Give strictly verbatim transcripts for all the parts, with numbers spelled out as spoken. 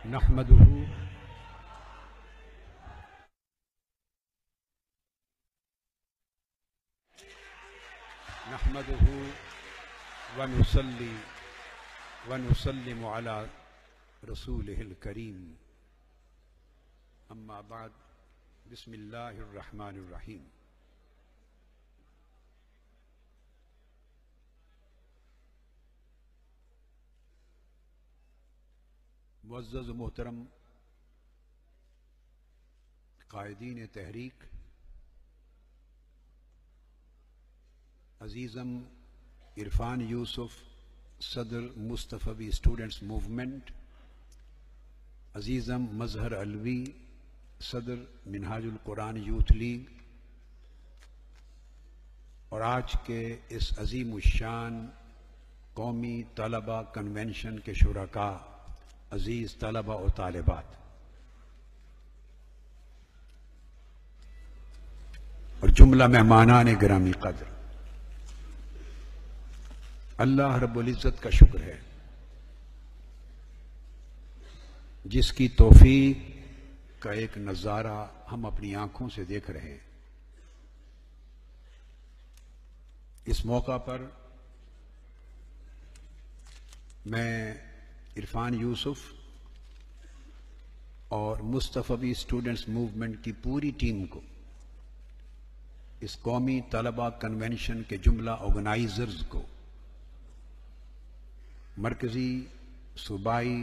नहमदुहु नहमदुहु व नुसल्ली व नुसल्लिमु अला रसूलिहिल करीम। अम्मा बाद, बिस्मिल्लाहिर रहमानिर रहीम। मुअज़्ज़ज़ मोहतरम कायदीन तहरीक, अजीज़म इरफान यूसुफ सदर मुस्तफ़वी स्टूडेंट्स मूवमेंट, अजीज़म मजहर अलवी सदर मिनहाजुल कुरान यूथ लीग, और आज के इस अजीम शान कौमी तलबा कन्वेंशन के शुरका, अजीज तलबा और तालिबात, और जुमला मेहमानान गिरामी कदर, अल्लाह रब्बुल इज़्ज़त का शुक्र है जिसकी तौफीक का एक नज़ारा हम अपनी आंखों से देख रहे हैं। इस मौका पर मैं इरफान यूसुफ और मुस्तफ़वी स्टूडेंट्स मूवमेंट की पूरी टीम को, इस कौमी तलबा कन्वेंशन के जुमला ऑर्गेनाइजर्स को, मरकजी, सूबाई,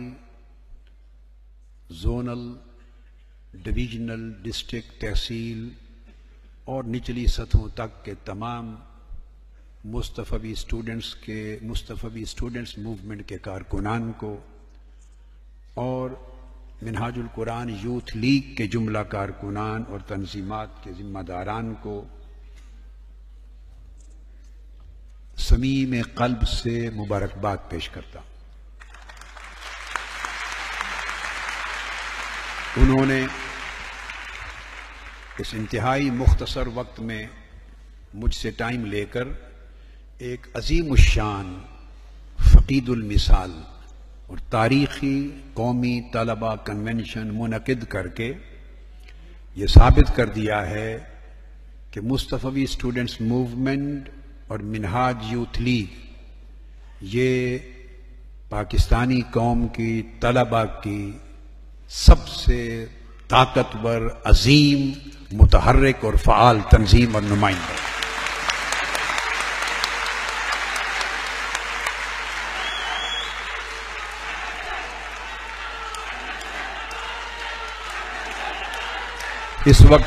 जोनल, डिवीजनल, डिस्ट्रिक्ट, तहसील और निचली सतहों तक के तमाम मुस्तफ़वी स्टूडेंट्स के मुस्तफ़वी स्टूडेंट्स मूवमेंट के कारकुनान को और मिनहाजुल कुरान यूथ लीग के जुमला कारकुनान और तंजीमात के जिम्मेदारान को समीम क़ल्ब से मुबारकबाद पेश करता। उन्होंने इस इंतहाई मुख्तसर वक्त में मुझसे टाइम लेकर एक अजीम शान, फ़क़ीदुल मिसाल और तारीख़ी कौमी तलबा कन्वेंशन मुनक़िद करके ये साबित कर दिया है कि मुस्तफ़वी स्टूडेंट्स मूवमेंट और मिनहाज यूथ लीग ये पाकिस्तानी कौम की तलबा की सबसे ताकतवर, अजीम, मुतहर्रिक और फ़आल तंजीम और नुमाइंदा। इस वक्त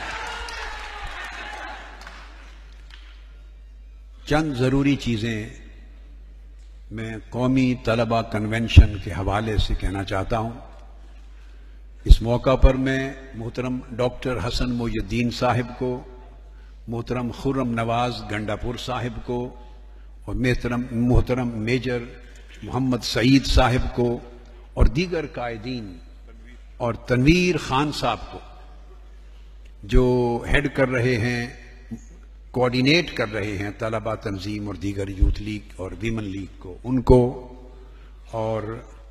चंद ज़रूरी चीज़ें मैं कौमी तलबा कन्वेंशन के हवाले से कहना चाहता हूँ। इस मौका पर मैं मोहतरम डॉक्टर हसन मोइनुद्दीन साहिब को, मोहतरम खुर्रम नवाज गंडापुर साहिब को और मोहतरम मोहतरम मेजर मोहम्मद सईद साहिब को और दीगर कायदीन और तनवीर खान साहब को जो हेड कर रहे हैं, कोऑर्डिनेट कर रहे हैं तलबा तंजीम और दीगर यूथ लीग और वीमन लीग को, उनको, और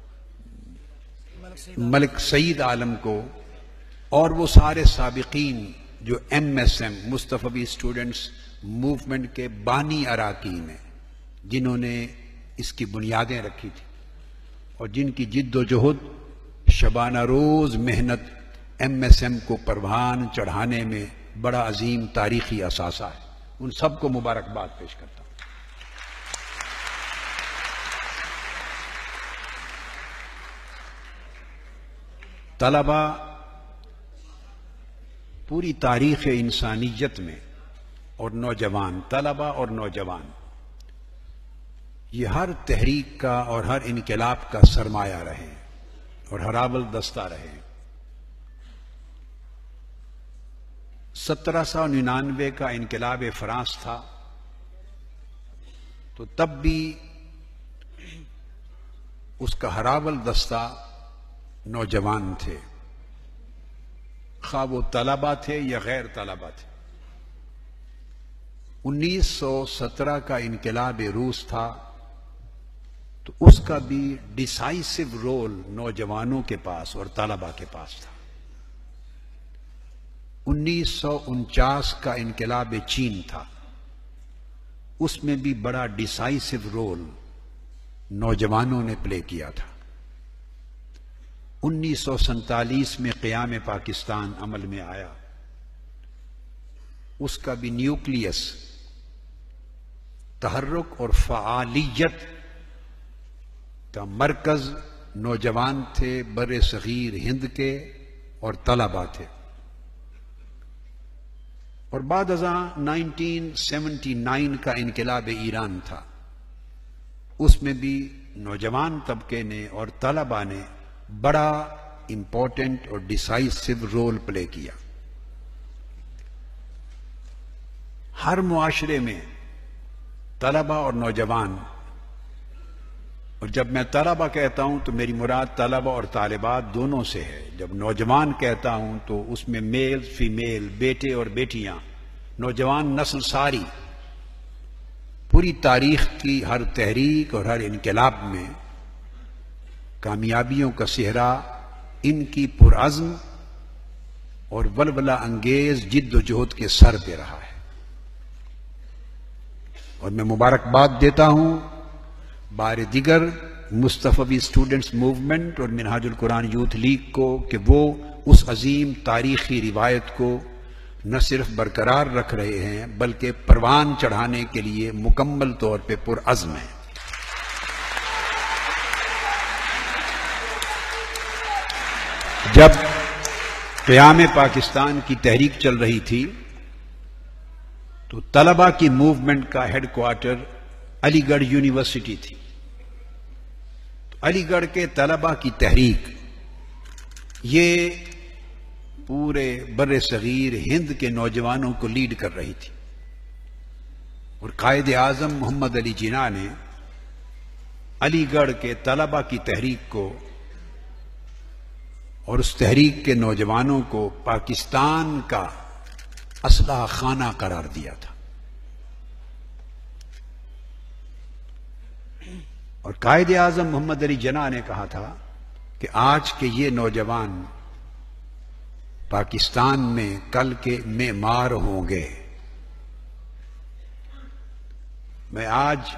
मलिक सईद आलम को, और वो सारे साबिकीन जो M S M Mustafavi students movement के बानी अराकीन हैं, जिन्होंने इसकी बुनियादें रखी थी और जिनकी जिद्दोजहद, शबाना रोज मेहनत एम एस एम को परवान चढ़ाने में बड़ा अजीम तारीखी असासा है। उन सबको मुबारकबाद पेश करता हूं। तलबा पूरी तारीख इंसानियत में, और नौजवान, तलबा और नौजवान, ये हर तहरीक का और हर इनकलाब का सरमाया रहे और हराबल दस्ता रहे। सत्रह सौ निन्यानवे का इनकलाब फ्रांस था तो तब भी उसका हराबल दस्ता नौजवान थे, खा वो तलबा थे या गैर तलबा थे। उन्नीस सौ सत्रह का इनकलाब रूस था तो उसका भी डिसाइसिव रोल नौजवानों के पास और तालबा के पास था। उन्नीस सौ उनचास का इनकलाब चीन था, उसमें भी बड़ा डिसाइसिव रोल नौजवानों ने प्ले किया था। उन्नीस सौ सैंतालीस में क़याम पाकिस्तान अमल में आया, उसका भी न्यूक्लियस, तहर्रुक और फ़आलियत का मरकज नौजवान थे, बरे सगीर हिंद के और तलबा थे। और बाद अज़ां उन्नीस सौ उन्यासी का इनकलाब ईरान था, उसमें भी नौजवान तबके ने और तलबा ने बड़ा इंपॉर्टेंट और डिसाइसिव रोल प्ले किया। हर मुआशरे में तलबा और नौजवान, और जब मैं तलबा कहता हूं तो मेरी मुराद तलबा और तालिबात दोनों से है। जब नौजवान कहता हूं तो उसमें मेल फीमेल, बेटे और बेटियां, नौजवान नस्ल सारी, पूरी तारीख की हर तहरीक और हर इनकलाब में कामयाबियों का सेहरा इनकी पुरअज़्म और वलवला अंगेज जिद्दोजहद के सर पे रहा है। और मैं मुबारकबाद देता हूं बार दिगर मुस्तफ़वी स्टूडेंट्स मूवमेंट और मिनहाजुल कुरान यूथ लीग को कि वो उस अजीम तारीखी रिवायत को न सिर्फ बरकरार रख रहे हैं बल्कि परवान चढ़ाने के लिए मुकम्मल तौर पे पुरअज़्म है। जब क़याम पाकिस्तान की तहरीक चल रही थी तो तलबा की मूवमेंट का हेडक्वार्टर अलीगढ़ यूनिवर्सिटी थी। तो अलीगढ़ के तलबा की तहरीक ये पूरे बर्रे सगीर हिंद के नौजवानों को लीड कर रही थी। और कायद आज़म मोहम्मद अली जिन्ना ने अलीगढ़ के तलबा की तहरीक को और उस तहरीक के नौजवानों को पाकिस्तान का असलहा खाना करार दिया था। और कायद आज़म मोहम्मद अली जिन्ना ने कहा था कि आज के ये नौजवान पाकिस्तान में कल के मेमार होंगे। मैं आज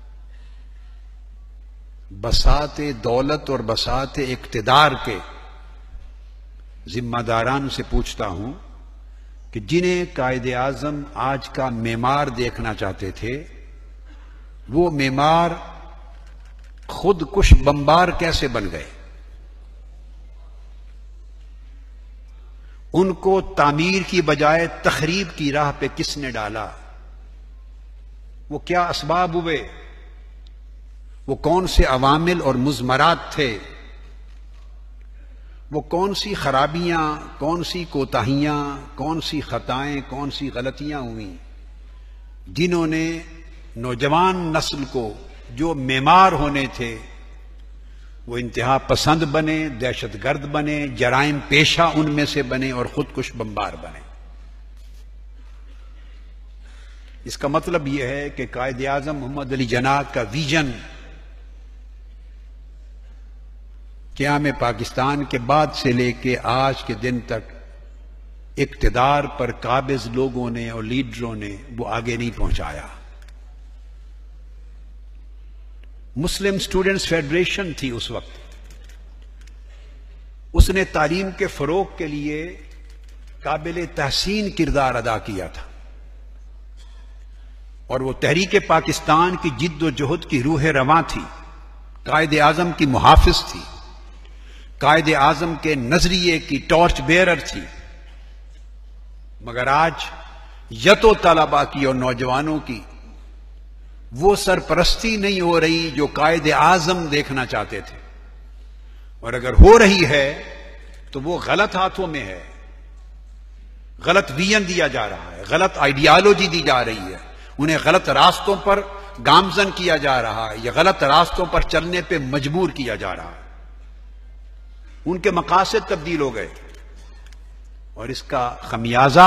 बसाते दौलत और बसाते इक्तिदार के जिम्मेदारान से पूछता हूं कि जिन्हें कायदे आज़म आज का मेमार देखना चाहते थे, वो मेमार खुद कुछ बम्बार कैसे बन गए? उनको तामीर की बजाय तखरीब की राह पे किसने डाला? वो क्या असबाब हुए? वो कौन से अवामिल और मुज़मरात थे? वो कौन सी खराबियां, कौन सी कोताहियां, कौन सी खताएं, कौन सी गलतियां हुई जिन्होंने नौजवान नस्ल को जो मेमार होने थे वो इंतहा पसंद बने, दहशतगर्द बने, जराइम पेशा उनमें से बने और खुद कुछ बम्बार बने। इसका मतलब यह है कि कायद आज़म मोहम्मद अली जिन्ना का विजन क़याम पाकिस्तान के बाद से लेके आज के दिन तक इक्तिदार पर काबिज लोगों ने और लीडरों ने वो आगे नहीं पहुंचाया। मुस्लिम स्टूडेंट्स फेडरेशन थी उस वक्त, उसने तालीम के फरोग के लिए काबिल तहसीन किरदार अदा किया था। और वो तहरीक पाकिस्तान की जिद्दोजहद की रूह रवां थी, कायद आज़म की मुहाफिज थी, कायद आज़म के नजरिए की टॉर्च बेरर थी। मगर आज यतो तलबा की और नौजवानों की वो सरपरस्ती नहीं हो रही जो कायद आज़म देखना चाहते थे, और अगर हो रही है तो वो गलत हाथों में है। गलत विजन दिया जा रहा है, गलत आइडियालॉजी दी जा रही है, उन्हें गलत रास्तों पर गामजन किया जा रहा है या गलत रास्तों पर चलने पे मजबूर किया जा रहा है। उनके मकासद तब्दील हो गए और इसका खमियाजा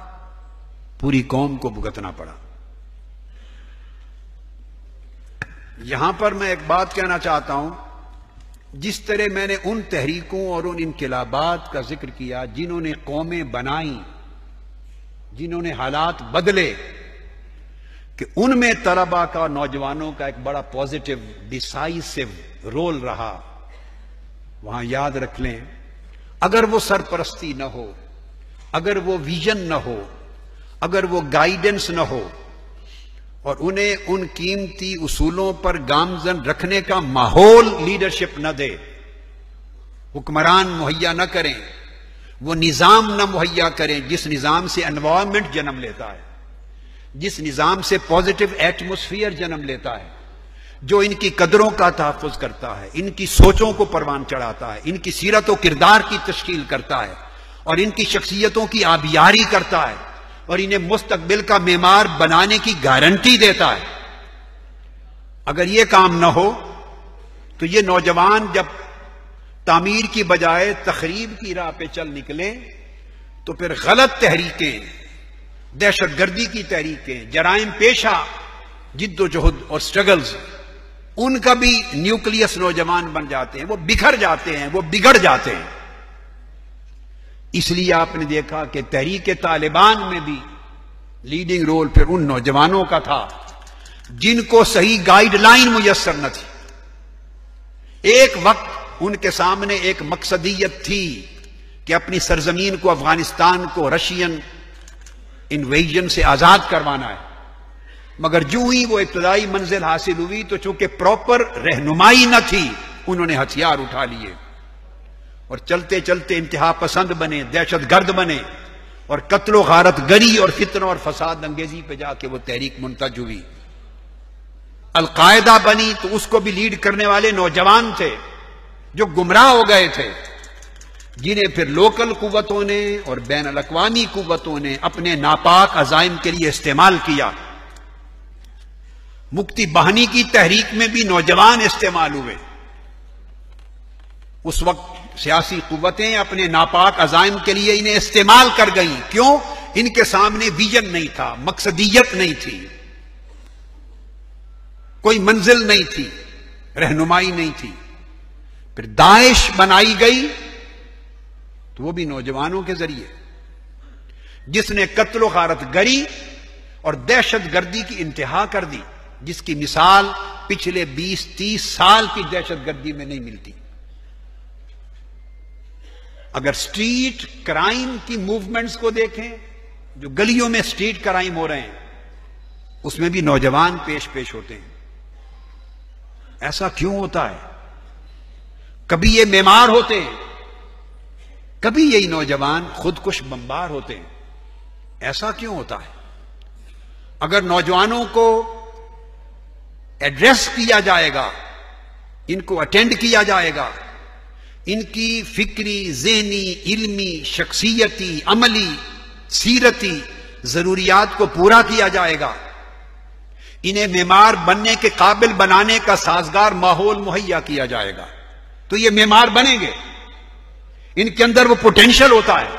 पूरी कौम को भुगतना पड़ा। यहां पर मैं एक बात कहना चाहता हूं, जिस तरह मैंने उन तहरीकों और उन इनकलाबात का जिक्र किया जिन्होंने कौमें बनाई, जिन्होंने हालात बदले, कि उनमें तलबा का, नौजवानों का एक बड़ा पॉजिटिव डिसाइसिव रोल रहा। वहां याद रख लें, अगर वो सरपरस्ती न हो, अगर वो विजन न हो, अगर वो गाइडेंस न हो और उन्हें उन कीमती उसूलों पर गामजन रखने का माहौल लीडरशिप न दे, हुक्मरान मुहैया न करें, वो निजाम न मुहैया करें जिस निजाम से एनवायरमेंट जन्म लेता है, जिस निजाम से पॉजिटिव एटमोस्फियर जन्म लेता है, जो इनकी कदरों का तहफ़्फ़ुज़ करता है, इनकी सोचों को परवान चढ़ाता है, इनकी सीरत व किरदार की तश्कील करता है और इनकी शख्सियतों की आबियारी करता है और इन्हें मुस्तकबिल का मेमार बनाने की गारंटी देता है। अगर यह काम न हो तो ये नौजवान जब तामीर की बजाय तखरीब की राह पे चल निकले तो फिर गलत तहरीकें, दहशतगर्दी की तहरीकें, जराइम पेशा जिद्दोजहद और स्ट्रगल्स, उनका भी न्यूक्लियस नौजवान बन जाते हैं, वो बिखर जाते हैं, वो बिगड़ जाते हैं। इसलिए आपने देखा कि तहरीक तालिबान में भी लीडिंग रोल फिर उन नौजवानों का था जिनको सही गाइडलाइन मुयस्सर न थी। एक वक्त उनके सामने एक मकसदियत थी कि अपनी सरजमीन को, अफगानिस्तान को रशियन इन्वेजन से आजाद करवाना है, मगर जो ही वो इब्तदाई मंजिल हासिल हुई तो चूंकि प्रॉपर रहनुमाई न थी, उन्होंने हथियार उठा लिए और चलते चलते इंतहा पसंद बने, दहशतगर्द बने और कत्लो गारत गरी और फितना और फसाद अंगेजी पे जाके वो तहरीक मुंतज हुई। अलकायदा बनी तो उसको भी लीड करने वाले नौजवान थे जो गुमराह हो गए थे, जिन्हें फिर लोकल कुव्वतों ने और बैन अल-अक़वामी कुव्वतों ने अपने नापाक अज़ाइम के लिए इस्तेमाल किया। मुक्ति बहानी की तहरीक में भी नौजवान इस्तेमाल हुए। उस वक्त सियासी कुव्वतें अपने नापाक अज़ाइम के लिए इन्हें इस्तेमाल कर गईं। क्यों? इनके सामने विजन नहीं था, मकसदियत नहीं थी, कोई मंजिल नहीं थी, रहनुमाई नहीं थी। फिर दाइश बनाई गई तो वो भी नौजवानों के जरिए, जिसने कत्लो गारत गरी और दहशत गर्दी की इंतहा कर दी, जिसकी मिसाल पिछले बीस तीस साल की दहशत गर्दी में नहीं मिलती। अगर स्ट्रीट क्राइम की मूवमेंट्स को देखें, जो गलियों में स्ट्रीट क्राइम हो रहे हैं, उसमें भी नौजवान पेश पेश होते हैं। ऐसा क्यों होता है? कभी ये मेमार होते हैं, कभी यही नौजवान खुदकुश बमबार होते हैं। ऐसा क्यों होता है? अगर नौजवानों को एड्रेस किया जाएगा, इनको अटेंड किया जाएगा, इनकी फिक्री, ज़हनी, इल्मी, शख्सियती, अमली, सीरती जरूरियात को पूरा किया जाएगा, इन्हें मेमार बनने के काबिल बनाने का साजगार माहौल मुहैया किया जाएगा, तो ये मेमार बनेंगे। इनके अंदर वो पोटेंशियल होता है।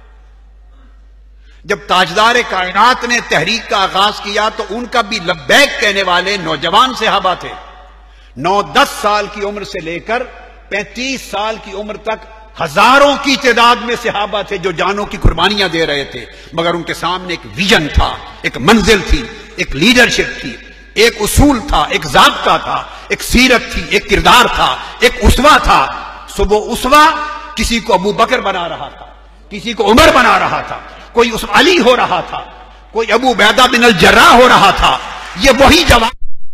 जब ताजदार कायनात ने तहरीक का आगाज किया तो उनका भी लब्बैक कहने वाले नौजवान सहाबा थे। नौ दस साल की उम्र से लेकर पैंतीस साल की उम्र तक हजारों की तादाद में सहाबा थे जो जानों की कुर्बानियां दे रहे थे, मगर उनके सामने एक विजन था, एक मंजिल थी, एक लीडरशिप थी, एक उसूल था, एक ज़ाब्ता था, एक सीरत थी, एक किरदार था, एक उसवा था। सुबह उसवा किसी को अबू बकर बना रहा था, किसी को उमर बना रहा था, कोई उस अली हो रहा था, कोई अबू बैदा बिन अल जर्राह हो रहा था। ये वही जवाब।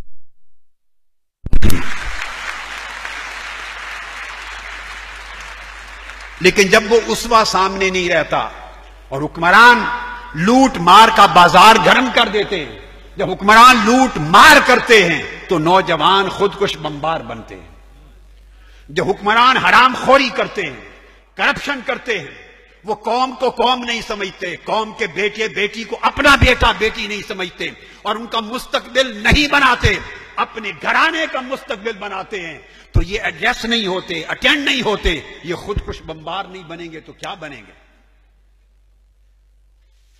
लेकिन जब वो उसवा सामने नहीं रहता और हुक्मरान लूट मार का बाजार गर्म कर देते हैं, जब हुक्मरान लूट मार करते हैं तो नौजवान खुदकुश बमबार बनते हैं। जब हुक्मरान हराम खोरी करते हैं, करप्शन करते हैं, वो कौम को कौम नहीं समझते, कौम के बेटे बेटी को अपना बेटा बेटी नहीं समझते और उनका मुस्तकबिल नहीं बनाते, अपने घराने का मुस्तकबिल बनाते हैं, तो ये एडजस्ट नहीं होते, अटेंड नहीं होते, ये खुदकुश बमबार नहीं बनेंगे तो क्या बनेंगे?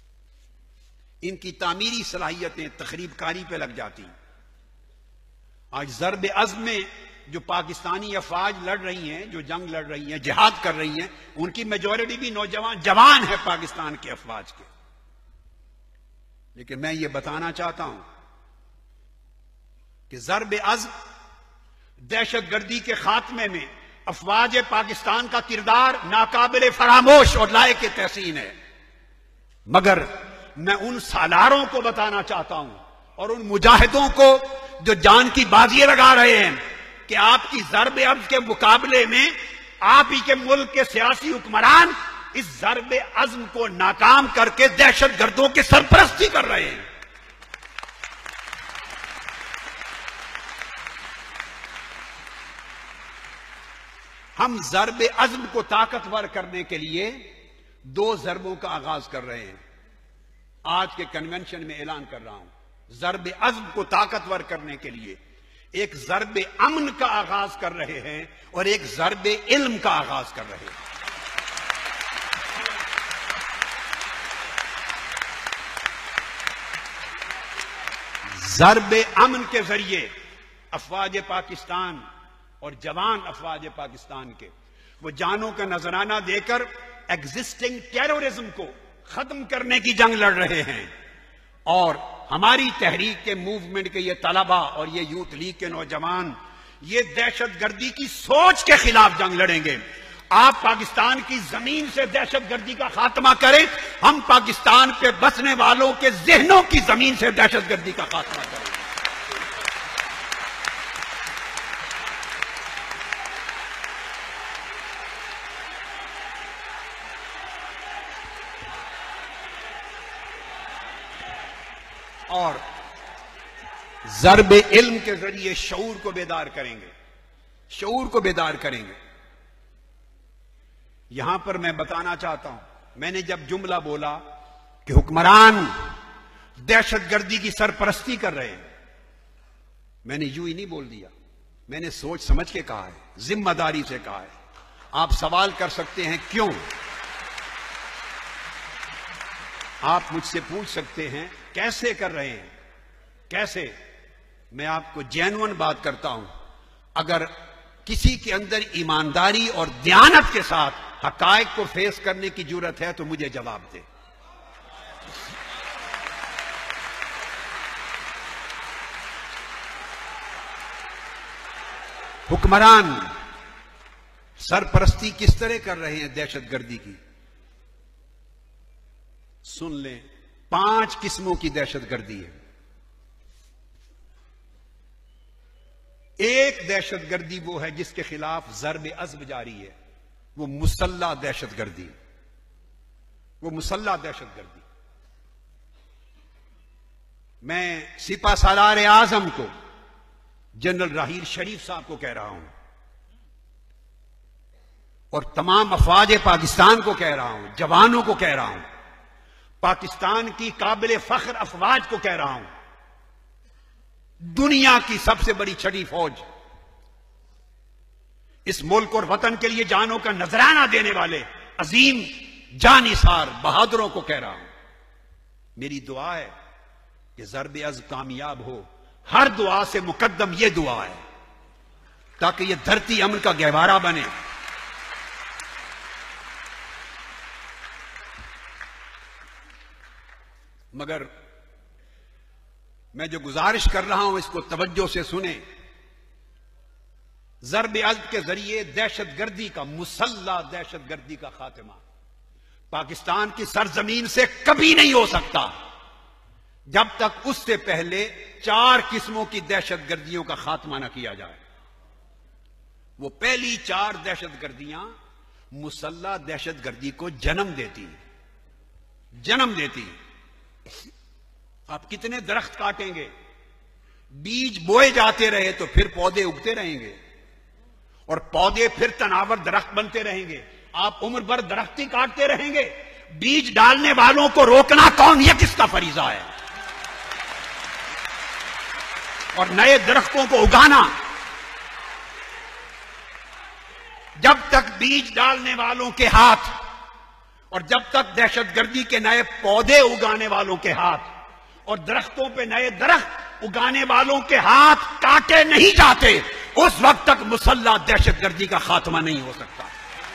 इनकी तामीरी सलाहियतें तखरीबकारी पे लग जाती। आज ज़र्ब अज़्म में जो पाकिस्तानी अफवाज लड़ रही हैं, जो जंग लड़ रही हैं, जिहाद कर रही हैं, उनकी मेजॉरिटी भी नौजवान जवान है पाकिस्तान के अफवाज के। लेकिन मैं ये बताना चाहता हूं कि ज़र्ब अज़्म दहशतगर्दी के खात्मे में अफवाज पाकिस्तान का किरदार नाकाबिले फरामोश और लायक तहसीन है। मगर मैं उन सालारों को बताना चाहता हूं और उन मुजाहिदों को जो जान की बाजी लगा रहे हैं कि आपकी ज़र्ब अज़्म के मुकाबले में आप ही के मुल्क के सियासी हुक्मरान इस ज़र्ब अज़्म को नाकाम करके दहशतगर्दों की सरपरस्ती कर रहे हैं। हम ज़र्ब अज़्म को ताकतवर करने के लिए दो ज़रबों का आगाज कर रहे हैं। आज के कन्वेंशन में ऐलान कर रहा हूं, ज़र्ब अज़्म को ताकतवर करने के लिए एक ज़र्ब अमन का आगाज कर रहे हैं और एक ज़र्ब इल्म का आगाज कर रहे हैं। ज़र्ब अमन के जरिए अफवाज पाकिस्तान और जवान अफवाज पाकिस्तान के वो जानों का नजराना देकर एग्जिस्टिंग टेररिज्म को खत्म करने की जंग लड़ रहे हैं। और हमारी तहरीक के मूवमेंट के ये तलबा और ये यूथ लीग के नौजवान ये दहशतगर्दी की सोच के खिलाफ जंग लड़ेंगे। आप पाकिस्तान की जमीन से दहशतगर्दी का खात्मा करें, हम पाकिस्तान पे बसने वालों के जहनों की जमीन से दहशतगर्दी का खात्मा करें। और ज़र्ब इल्म के जरिए शऊर को बेदार करेंगे, शऊर को बेदार करेंगे। यहां पर मैं बताना चाहता हूं, मैंने जब जुमला बोला कि हुक्मरान दहशतगर्दी की सरपरस्ती कर रहे हैं, मैंने यूं ही नहीं बोल दिया, मैंने सोच समझ के कहा है, जिम्मेदारी से कहा है। आप सवाल कर सकते हैं क्यों, आप मुझसे पूछ सकते हैं कैसे कर रहे हैं, कैसे। मैं आपको जेन्युइन बात करता हूं, अगर किसी के अंदर ईमानदारी और दयानत के साथ हकायक को फेस करने की जरूरत है तो मुझे जवाब दे। हुक्मरान सरपरस्ती किस तरह कर रहे हैं दहशतगर्दी की, सुन लें। पांच किस्मों की दहशतगर्दी है। एक दहशतगर्दी वो है जिसके खिलाफ ज़र्ब अज़्म जारी है, वो मुसल्ला दहशतगर्दी, वो मुसल्ला दहशतगर्दी। मैं सिपा सालार आजम को, जनरल राहील शरीफ साहब को कह रहा हूं और तमाम अफवाज पाकिस्तान को कह रहा हूं, जवानों को कह रहा हूं, पाकिस्तान की काबिल फख्र अफवाज को कह रहा हूं, दुनिया की सबसे बड़ी छठी फौज, इस मुल्क और वतन के लिए जानों का नजराना देने वाले अजीम जानिसार बहादुरों को कह रहा हूं, मेरी दुआ है कि ज़र्ब अज़्म कामयाब हो। हर दुआ से मुकद्दम यह दुआ है ताकि यह धरती अमन का गहवारा बने। मगर मैं जो गुजारिश कर रहा हूं इसको तवज्जो से सुने। ज़र्ब अज़्म के जरिए दहशतगर्दी का, मुसल्ला दहशतगर्दी का खात्मा पाकिस्तान की सरजमीन से कभी नहीं हो सकता जब तक उससे पहले चार किस्मों की दहशतगर्दियों का खात्मा न किया जाए। वो पहली चार दहशतगर्दियां मुसल्ला दहशतगर्दी को जन्म देती जन्म देती आप कितने दरख्त काटेंगे, बीज बोए जाते रहे तो फिर पौधे उगते रहेंगे और पौधे फिर तनावर दरख्त बनते रहेंगे। आप उम्र भर दरख्ती काटते रहेंगे। बीज डालने वालों को रोकना कौन, यह किसका फरीजा है? और नए दरख्तों को उगाना। जब तक बीज डालने वालों के हाथ और जब तक दहशतगर्दी के नए पौधे उगाने वालों के हाथ और दरख्तों पे नए दरख्त उगाने वालों के हाथ काटे नहीं जाते, उस वक्त तक मुसल्लह दहशतगर्दी का खात्मा नहीं हो सकता।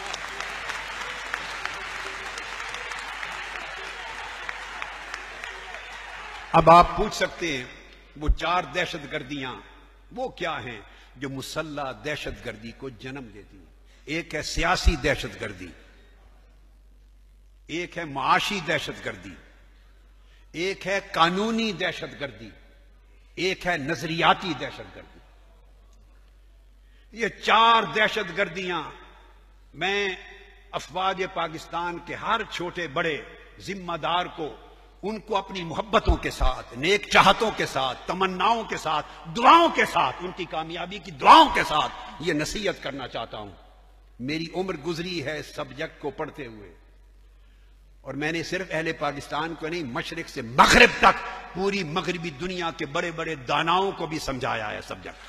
अब आप पूछ सकते हैं वो चार दहशतगर्दियां वो क्या हैं जो मुसल्लह दहशतगर्दी को जन्म देती हैं। एक है सियासी दहशतगर्दी, एक है माशी दहशतगर्दी, एक है कानूनी दहशतगर्दी, एक है नजरियाती दहशतगर्दी। ये चार दहशतगर्दियां मैं अफवाज पाकिस्तान के हर छोटे बड़े जिम्मेदार को, उनको अपनी मोहब्बतों के साथ, नेक चाहतों के साथ, तमन्नाओं के साथ, दुआओं के साथ, उनकी कामयाबी की दुआओं के साथ यह नसीहत करना चाहता हूं। मेरी उम्र गुजरी है इस सब्जेक्ट को पढ़ते हुए, और मैंने सिर्फ अहले पाकिस्तान को नहीं, मशरिक से मगरिब तक पूरी मगरिबी दुनिया के बड़े बड़े दानाओं को भी समझाया है सब्जेक्ट।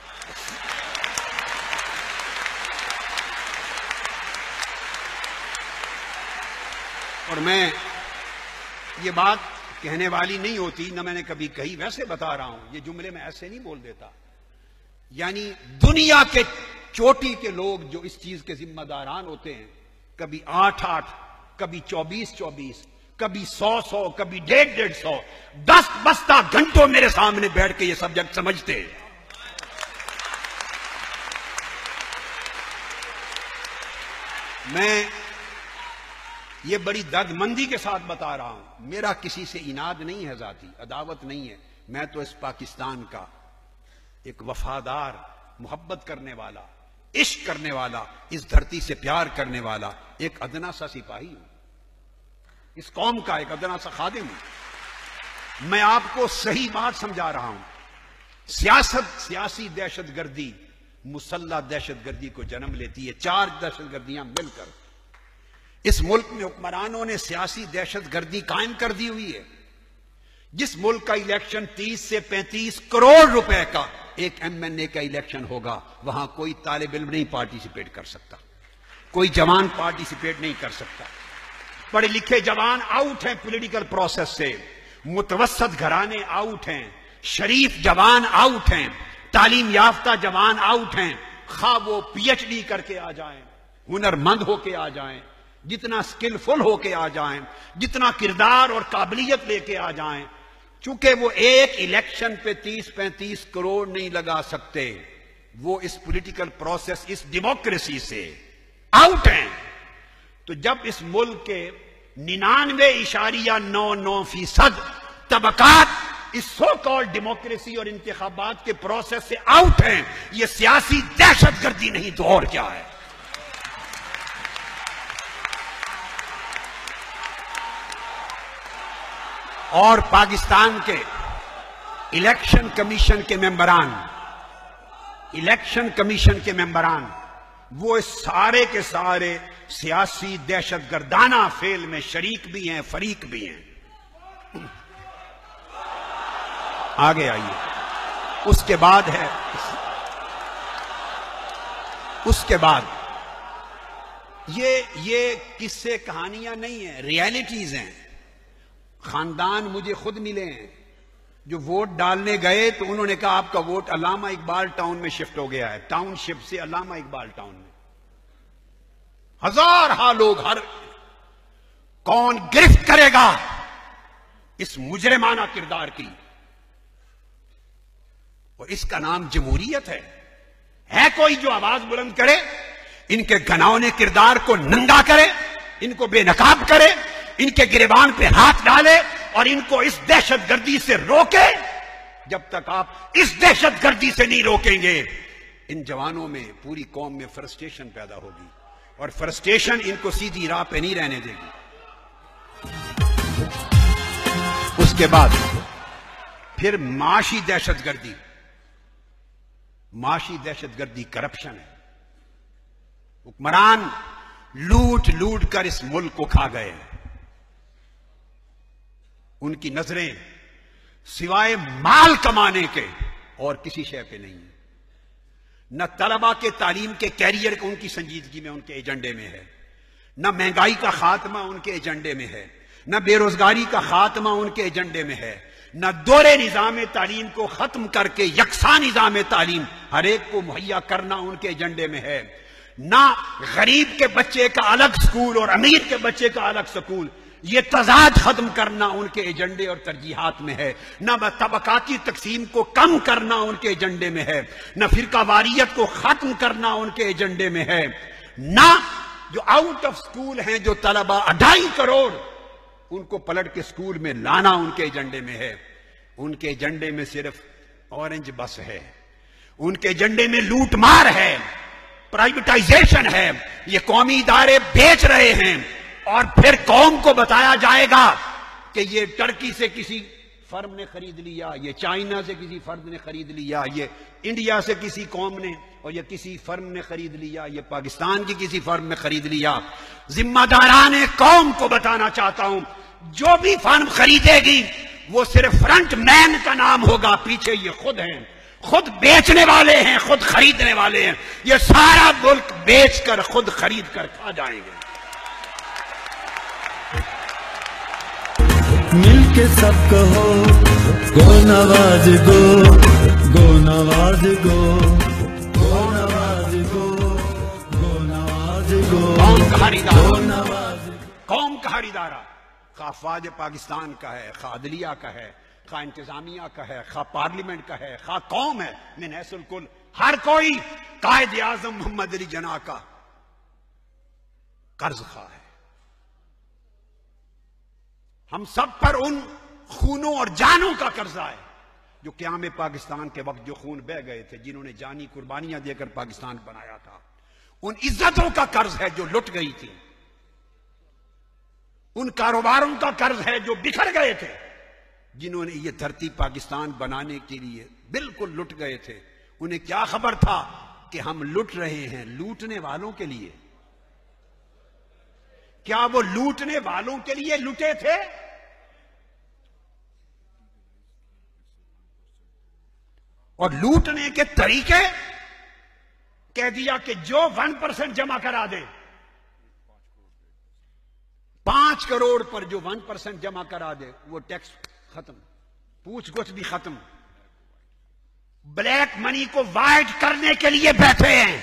और मैं ये बात कहने वाली नहीं होती, ना मैंने कभी कही, वैसे बता रहा हूं, ये जुमले में ऐसे नहीं बोल देता। यानी दुनिया के चोटी के लोग जो इस चीज के जिम्मेदारान होते हैं, कभी आठ आठ, कभी चौबीस चौबीस, कभी सौ सौ, कभी डेढ़ डेढ़ सौ, दस बस्ता घंटों मेरे सामने बैठ के ये सब्जेक्ट समझते हैं। मैं ये बड़ी दर्दमंदी के साथ बता रहा हूं, मेरा किसी से इनाद नहीं है, जाती अदावत नहीं है। मैं तो इस पाकिस्तान का एक वफादार, मोहब्बत करने वाला, इश्क करने वाला, इस धरती से प्यार करने वाला एक अदना सा सिपाही हूं, इस कौम का एक अदना सा खादिम हूं। मैं आपको सही बात समझा रहा हूं। सियासत, सियासी दहशतगर्दी मुसल्लह दहशतगर्दी को जन्म लेती है। चार दहशतगर्दियां मिलकर इस मुल्क में हुक्मरानों ने सियासी दहशतगर्दी कायम कर दी हुई है। जिस मुल्क का इलेक्शन तीस से पैंतीस करोड़ रुपए का एक एमएनए का इलेक्शन होगा, वहां कोई तालिब इल्म नहीं पार्टिसिपेट कर सकता, कोई जवान पार्टिसिपेट नहीं कर सकता। पढ़े लिखे जवान आउट हैं पॉलिटिकल प्रोसेस से, मुतवस्सत घराने आउट हैं, शरीफ जवान आउट हैं, तालीम याफ्ता जवान आउट हैं। खा वो पीएचडी करके आ जाएं, हुनरमंद होके आ जाएं, जितना स्किलफुल होके आ जाएं, जितना किरदार और काबिलियत लेके आ जाएं, चूंकि वो एक इलेक्शन पे तीस पैंतीस करोड़ नहीं लगा सकते, वो इस पॉलिटिकल प्रोसेस, इस डेमोक्रेसी से आउट हैं। तो जब इस मुल्क के निन्यानवे इशारिया नौ नौ फीसद तबकात इस सो कॉल्ड डेमोक्रेसी और इंतखाबात के प्रोसेस से आउट हैं, ये सियासी दहशतगर्दी नहीं तो और क्या है। और पाकिस्तान के इलेक्शन कमीशन के मेंबरान, इलेक्शन कमीशन के मेंबरान, वो इस सारे के सारे सियासी दहशतगर्दाना फेल में शरीक भी हैं, फरीक भी हैं। आगे आइए। उसके बाद है, उसके बाद ये ये किस्से कहानियां नहीं है, रियलिटीज हैं। खानदान मुझे खुद मिले हैं जो वोट डालने गए तो उन्होंने कहा आपका वोट अल्लामा इकबाल टाउन में शिफ्ट हो गया है, टाउनशिप से अल्लामा इकबाल टाउन में। हजार हा लोग, हर कौन गिरफ्त करेगा इस मुजरिमाना किरदार की? और इसका नाम जमहूरियत है। है कोई जो आवाज बुलंद करे, इनके घनौने किरदार को नंगा करे, इनको बेनकाब करे, इनके गिरेबान पे हाथ डाले और इनको इस दहशतगर्दी से रोके? जब तक आप इस दहशतगर्दी से नहीं रोकेंगे, इन जवानों में, पूरी कौम में फ्रस्ट्रेशन पैदा होगी, और फ्रस्ट्रेशन इनको सीधी राह पे नहीं रहने देगी। उसके बाद फिर माशी दहशतगर्दी, माशी दहशतगर्दी करप्शन है। हुक्मरान लूट लूट कर इस मुल्क को खा गए हैं। उनकी नजरें सिवाय माल कमाने के और किसी शय पे नहीं है। न तलबा के तालीम के कैरियर को उनकी संजीदगी में, उनके एजेंडे में है, न महंगाई का खात्मा उनके एजेंडे में है, न बेरोजगारी का खात्मा उनके एजेंडे में है, न दोहरे निजाम तालीम को खत्म करके यकसा निजाम तालीम हर एक को मुहैया करना उनके एजेंडे में है। ना गरीब के बच्चे का अलग स्कूल और अमीर के बच्चे का अलग स्कूल, ये तजाद खत्म करना उनके एजेंडे और तरजीहात में है। न तबकाती तकसीम को कम करना उनके एजेंडे में है, न फिरकावारियत को खत्म करना उनके एजेंडे में है, न जो आउट ऑफ स्कूल हैं जो तलबा अढ़ाई करोड़ उनको पलट के स्कूल में लाना उनके एजेंडे में है। उनके एजेंडे में सिर्फ ऑरेंज बस है, उनके एजेंडे में लूट मार है, प्राइवेटाइजेशन है, ये कौमी इदारे बेच रहे हैं और फिर कौम को बताया जाएगा कि ये टर्की से किसी फर्म ने खरीद लिया, ये चाइना से किसी फर्द ने खरीद लिया, ये इंडिया से किसी कौम ने और ये किसी फर्म ने खरीद लिया, ये पाकिस्तान की किसी फर्म ने खरीद लिया। जिम्मेदारान कौम को बताना चाहता हूं, जो भी फर्म खरीदेगी वो सिर्फ फ्रंट मैन का नाम होगा, पीछे ये खुद हैं, खुद बेचने वाले हैं, खुद खरीदने वाले हैं। ये सारा मुल्क बेचकर खुद खरीद कर खा जाएंगे। मिलके सब कहो गो नवाज गो, गो नवाज गो, गो नवाज गो, गो नवाज गो। कौम का खरीदार, कौम का खरीदारा खा फौज पाकिस्तान का है, खा अदलिया का है, खा इंतजामिया का है, खा पार्लियामेंट का है, खा कौम है, मिन हैसुल कुल हर कोई कायद आजम मोहम्मद अली जना का कर्ज खा है। हम सब पर उन खूनों और जानों का कर्जा है जो क़याम पाकिस्तान के वक्त जो खून बह गए थे, जिन्होंने जानी कुर्बानियां देकर पाकिस्तान बनाया था। उन इज्जतों का कर्ज है जो लुट गई थी, उन कारोबारों का कर्ज है जो बिखर गए थे, जिन्होंने ये धरती पाकिस्तान बनाने के लिए बिल्कुल लुट गए थे। उन्हें क्या खबर था कि हम लुट रहे हैं लूटने वालों के लिए? क्या वो लूटने वालों के लिए लुटे थे? और लूटने के तरीके कह दिया कि जो वन परसेंट जमा करा दे, पांच करोड़ पर जो वन परसेंट जमा करा दे वो टैक्स खत्म, पूछ गुछ भी खत्म। ब्लैक मनी को वाइट करने के लिए बैठे हैं।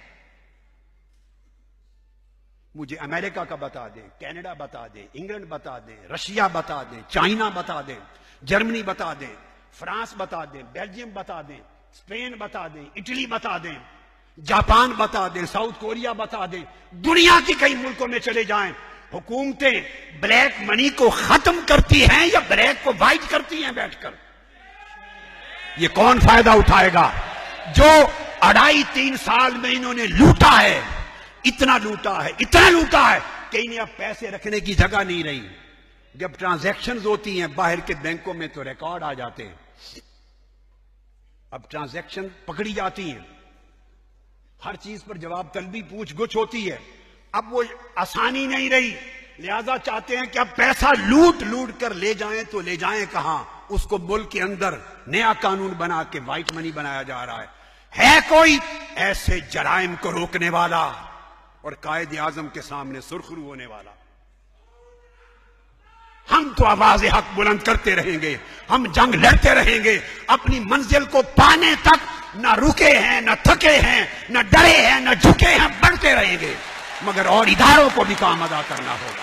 मुझे अमेरिका का बता दें, कनाडा बता दें, इंग्लैंड बता दें, रशिया बता दें, चाइना बता दें, जर्मनी बता दें, फ्रांस बता दें, बेल्जियम बता दें, स्पेन बता दें, इटली बता दें, जापान बता दें, साउथ कोरिया बता दें, दुनिया के कई मुल्कों में चले जाएं, हुकूमतें ब्लैक मनी को खत्म करती हैं या ब्लैक को वाइट करती हैं बैठकर? ये कौन फायदा उठाएगा? जो अढ़ाई तीन साल में इन्होंने लूटा है, इतना लूटा है, इतना लूटा है कि इन्हें अब पैसे रखने की जगह नहीं रही। जब ट्रांजैक्शंस होती हैं बाहर के बैंकों में तो रिकॉर्ड आ जाते हैं, अब ट्रांजैक्शन पकड़ी जाती हैं, हर चीज पर जवाब तलबी पूछ गुछ होती है। अब वो आसानी नहीं रही, लिहाजा चाहते हैं कि अब पैसा लूट लूट कर ले जाएं तो ले जाएं कहां? उसको मुल्क के अंदर नया कानून बना के व्हाइट मनी बनाया जा रहा है। है कोई ऐसे जराइम को रोकने वाला और कायद आजम के सामने सुरखरू होने वाला? हम तो आवाज हक बुलंद करते रहेंगे, हम जंग लड़ते रहेंगे, अपनी मंजिल को पाने तक न रुके हैं, न थके हैं, न डरे हैं, न झुके हैं, बढ़ते रहेंगे। मगर और इदारों को भी काम अदा करना होगा।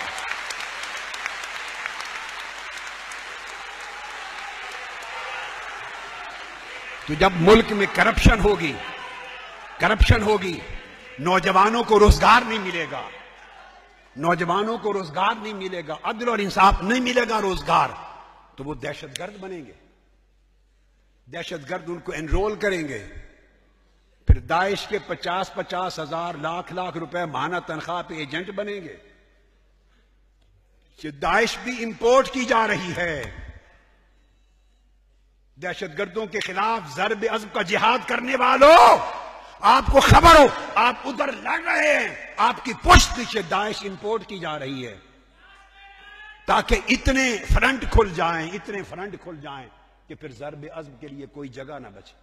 तो जब मुल्क में करप्शन होगी, करप्शन होगी, नौजवानों को रोजगार नहीं मिलेगा, नौजवानों को रोजगार नहीं मिलेगा, अदल और इंसाफ नहीं मिलेगा रोजगार, तो वो दहशतगर्द बनेंगे, दहशतगर्द उनको एनरोल करेंगे, फिर दाइश के पचास पचास हजार लाख लाख रुपए माहाना तनख्वाह पे एजेंट बनेंगे। दाइश भी इंपोर्ट की जा रही है। दहशतगर्दों के खिलाफ ज़र्ब अज़्म का जिहाद करने वालों, आपको खबर हो, आप उधर लड़ रहे हैं, आपकी पुष्ट पीछे दाइश इंपोर्ट की जा रही है, ताकि इतने फ्रंट खुल जाएं, इतने फ्रंट खुल जाएं कि फिर ज़र्ब अज़्म के लिए कोई जगह ना बचे।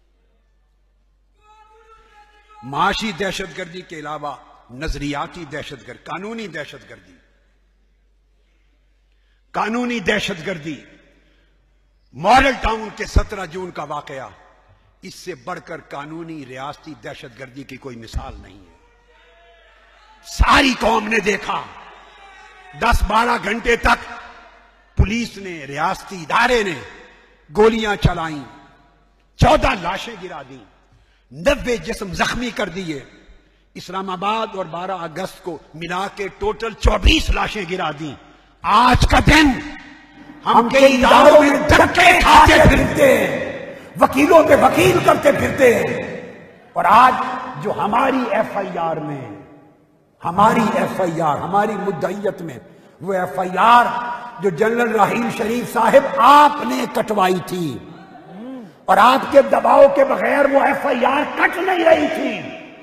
माशी दहशतगर्दी के अलावा नजरियाती दहशतगर्दी, कानूनी दहशतगर्दी, कानूनी दहशतगर्दी मॉडल टाउन के सत्रह जून का वाकया, इससे बढ़कर कानूनी रियासती दहशतगर्दी की कोई मिसाल नहीं है। सारी कौम ने देखा, दस बारह घंटे तक पुलिस ने, रियासती इदारे ने गोलियां चलाई, चौदह लाशें गिरा दी, नब्बे जिस्म जख्मी कर दिए। इस्लामाबाद और बारह अगस्त को मिला के टोटल चौबीस लाशें गिरा दी। आज का दिन हम के इदारों में धक्के खाते फिरते हैं, वकीलों पे वकील करते फिरते हैं, और आज जो हमारी एफ आई आर में, हमारी एफ आई आर, हमारी मुद्दईयत में, वो एफ आई आर जो जनरल राहील शरीफ साहब आपने कटवाई थी, और आपके दबाव के बगैर वो एफ आई आर कट नहीं रही थी।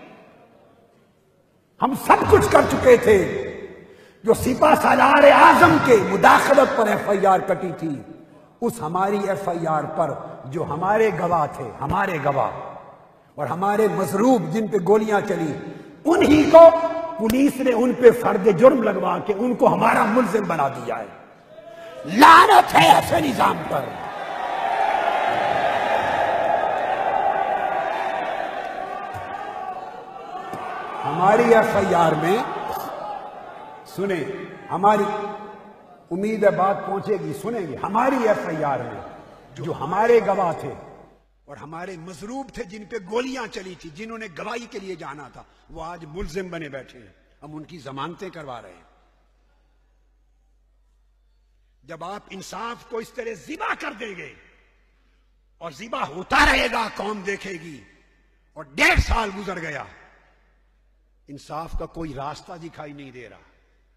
हम सब कुछ कर चुके थे। जो सिपा सालार आजम के मुदाखलत पर एफ आई आर कटी थी, उस हमारी एफ आई आर पर जो हमारे गवाह थे, हमारे गवाह और हमारे मजरूब जिन पे गोलियां चली, उन्हीं को पुलिस ने उन पे फर्द जुर्म लगवा के उनको हमारा मुल्जिम बना दिया है। लानत है ऐसे निजाम पर। हमारी एफ आई आर में, सुने, हमारी उम्मीद है बात पहुंचेगी, सुनेंगे। हमारी एफ आई आर में जो हमारे गवाह थे और हमारे मजरूब थे जिन पे गोलियां चली थी, जिन्होंने गवाही के लिए जाना था, वो आज मुल्जिम बने बैठे हैं। हम उनकी जमानतें करवा रहे हैं। जब आप इंसाफ को इस तरह जिबा कर देंगे, और जिबा होता रहेगा, कौम देखेगी, और डेढ़ साल गुजर गया, इंसाफ का कोई रास्ता दिखाई नहीं दे रहा।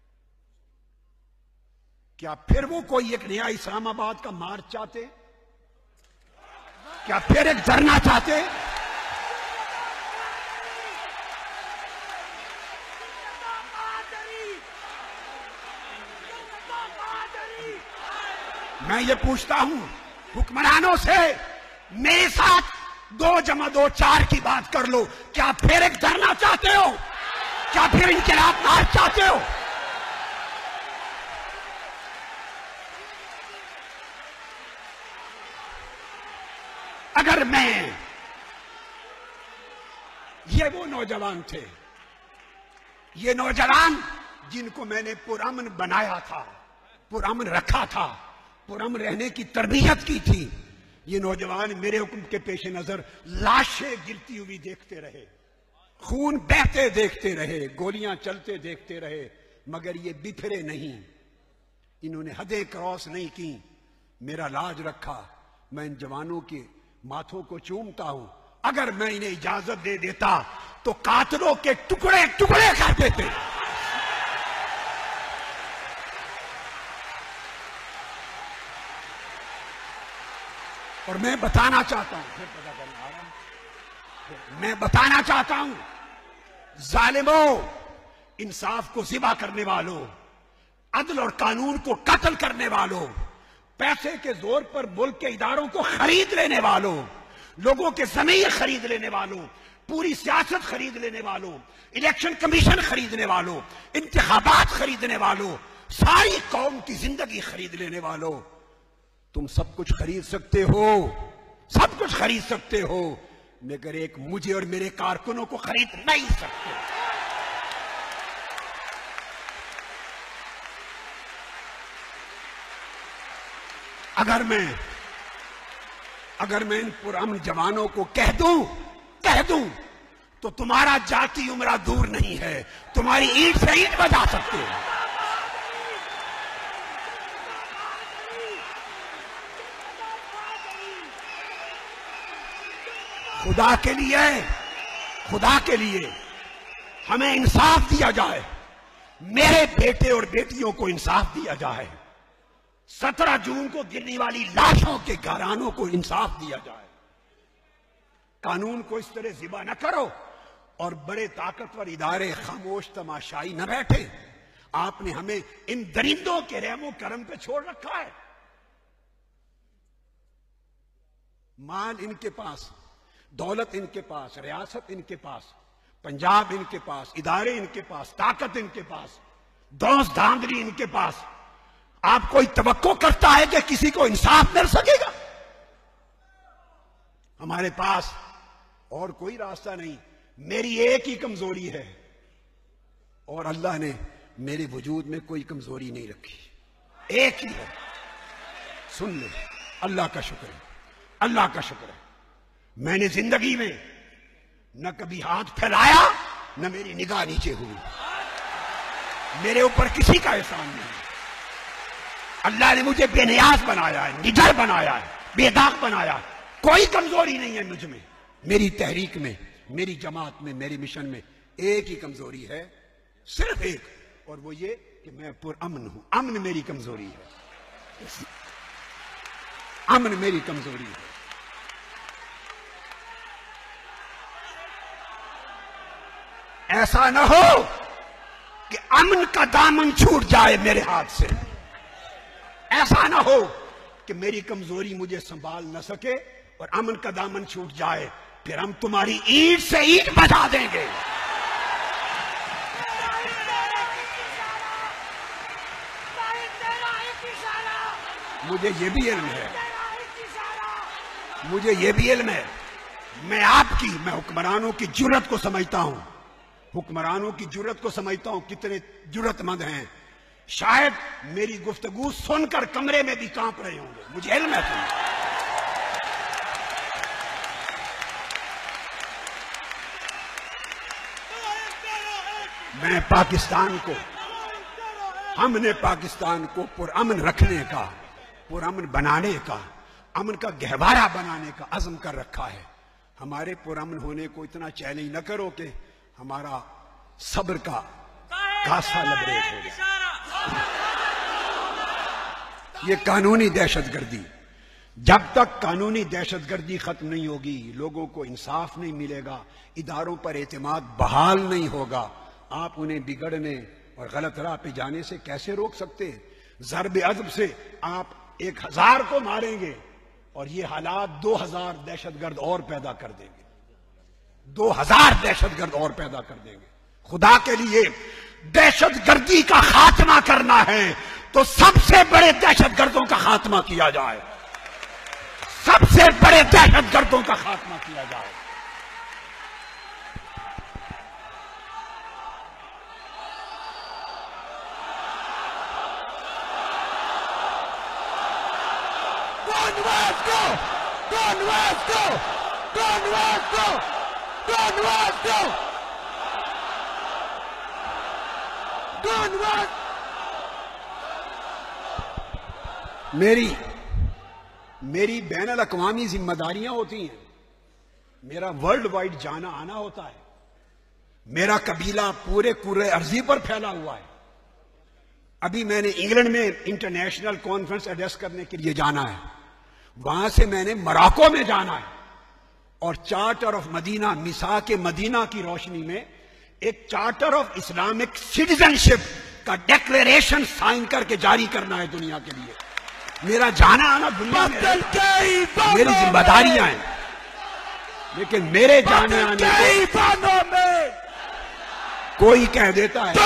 क्या फिर वो कोई एक नया इस्लामाबाद का मार्च चाहते? क्या फिर एक धरना चाहते? मैं ये पूछता हूं हुक्मरानों से, मेरे साथ दो जमा दो चार की बात कर लो। क्या फिर एक धरना चाहते हो? क्या फिर इनकलाब मार्च चाहते हो? अगर मैं, ये वो नौजवान थे, ये नौजवान जिनको मैंने पुरअमन बनाया था, पुरअमन रखा था, पुरअमन रहने की तरबियत की थी, ये नौजवान मेरे हुक्म के पेश नजर लाशें गिरती हुई देखते रहे, खून बहते देखते रहे, गोलियां चलते देखते रहे, मगर ये बिफरे नहीं, इन्होंने हदें क्रॉस नहीं की, मेरा लाज रखा। मैं इन जवानों के माथों को चूमता हूं। अगर मैं इन्हें इजाजत दे देता तो कातलों के टुकड़े टुकड़े कर देते। और मैं बताना चाहता हूं, फिर पता करना आ रहा हूं, मैं बताना चाहता हूं, जालिमों, इंसाफ को ज़िबा करने वालों, अदल और कानून को कत्ल करने वालों, पैसे के जोर पर मुल्क के इदारों को खरीद लेने वालों, लोगों के ज़मीर खरीद लेने वालों, पूरी सियासत खरीद लेने वालों, इलेक्शन कमीशन खरीदने वालों, इंतखाबात खरीदने वालों, सारी कौम की जिंदगी खरीद लेने वालों, तुम सब कुछ खरीद सकते हो, सब कुछ खरीद सकते हो, मगर एक मुझे और मेरे कारकुनों को खरीद नहीं सकते। अगर मैं अगर मैं इन पुरअमन जवानों को कह दूं कह दूं तो तुम्हारा जाती उम्र दूर नहीं है, तुम्हारी ईंट से ईंट बजा सकते हो। खुदा के लिए, खुदा के लिए हमें इंसाफ दिया जाए, मेरे बेटे और बेटियों को इंसाफ दिया जाए, सत्रह जून को गिरने वाली लाशों के घरानों को इंसाफ दिया जाए। कानून को इस तरह ज़िबा न करो और बड़े ताकतवर इदारे खामोश तमाशाई न बैठे। आपने हमें इन दरिंदों के रहमो करम पे छोड़ रखा है। माल इनके पास, दौलत इनके पास, रियासत इनके पास, पंजाब इनके पास, इदारे इनके पास, ताकत इनके पास, दौस धांधली इनके पास। आप कोई तवक्को करता है कि किसी को इंसाफ मिल सकेगा? हमारे पास और कोई रास्ता नहीं, मेरी एक ही कमजोरी है और अल्लाह ने मेरे वजूद में कोई कमजोरी नहीं रखी, एक ही है। सुन ले, अल्लाह का शुक्र है, अल्लाह का शुक्र है। मैंने जिंदगी में न कभी हाथ फैलाया, न मेरी निगाह नीचे हुई। मेरे ऊपर किसी का एहसान नहीं। अल्लाह ने मुझे बेनियाज बनाया है, निडर बनाया है, बेदाग बनाया है। कोई कमजोरी नहीं है मुझ में। मेरी तहरीक में, मेरी जमात में, मेरे मिशन में एक ही कमजोरी है, सिर्फ एक, और वो ये कि मैं पुरअमन हूं। अमन मेरी कमजोरी है, अमन मेरी कमजोरी है। ऐसा ना हो कि अमन का दामन छूट जाए मेरे हाथ से। ऐसा ना हो कि मेरी कमजोरी मुझे संभाल न सके और अमन का दामन छूट जाए, फिर हम तुम्हारी ईंट से ईंट बजा देंगे। मुझे ये भी इल्म है, मुझे ये भी इल्म है, मैं आपकी, मैं हुक्मरानों की जुर्रत को समझता हूं, हुक्मरानों की जुर्रत को समझता हूं, कितने जुर्रतमंद हैं। शायद मेरी गुफ्तगू सुनकर कमरे में भी कांप रहे होंगे, मुझे इल्म है। तुम मैं पाकिस्तान को, हमने पाकिस्तान को पुरअमन रखने का, पुरअमन बनाने का, अमन का गहवारा बनाने का अज़्म कर रखा है। हमारे पुरअमन होने को इतना चैलेंज न करो कि हमारा सब्र का कासा लबरेज हो जाए। ये कानूनी दहशतगर्दी, जब तक कानूनी दहशतगर्दी खत्म नहीं होगी, लोगों को इंसाफ नहीं मिलेगा, इदारों पर एतमाद बहाल नहीं होगा, आप उन्हें बिगड़ने और गलत राह पे जाने से कैसे रोक सकते हैं? ज़र्ब अदब से आप एक हजार को मारेंगे और ये हालात दो हजार दहशतगर्द और पैदा कर देंगे, दो हजार दहशतगर्द और पैदा कर देंगे। खुदा के लिए दहशतगर्दी का खात्मा करना है तो सबसे बड़े दहशतगर्दों का खात्मा किया जाए, सबसे बड़े दहशतगर्दों का खात्मा किया जाए। Go! Go West, go! Go West, go! Go West, go! Go West! मेरी मेरी बैनुल अक़वामी जिम्मेदारियां होती हैं, मेरा वर्ल्ड वाइड जाना आना होता है, मेरा कबीला पूरे पूरे अर्जी पर फैला हुआ है। अभी मैंने इंग्लैंड में इंटरनेशनल कॉन्फ्रेंस एड्रेस करने के लिए जाना है, वहां से मैंने मोरक्को में जाना है और चार्टर ऑफ मदीना, मिसा के मदीना की रोशनी में एक चार्टर ऑफ इस्लामिक सिटीजनशिप का डिक्लेरेशन साइन करके जारी करना है दुनिया के लिए। मेरा जाना आना दुनिया में मेरी जिम्मेदारियां हैं, लेकिन मेरे जाने आने में कोई कह देता है,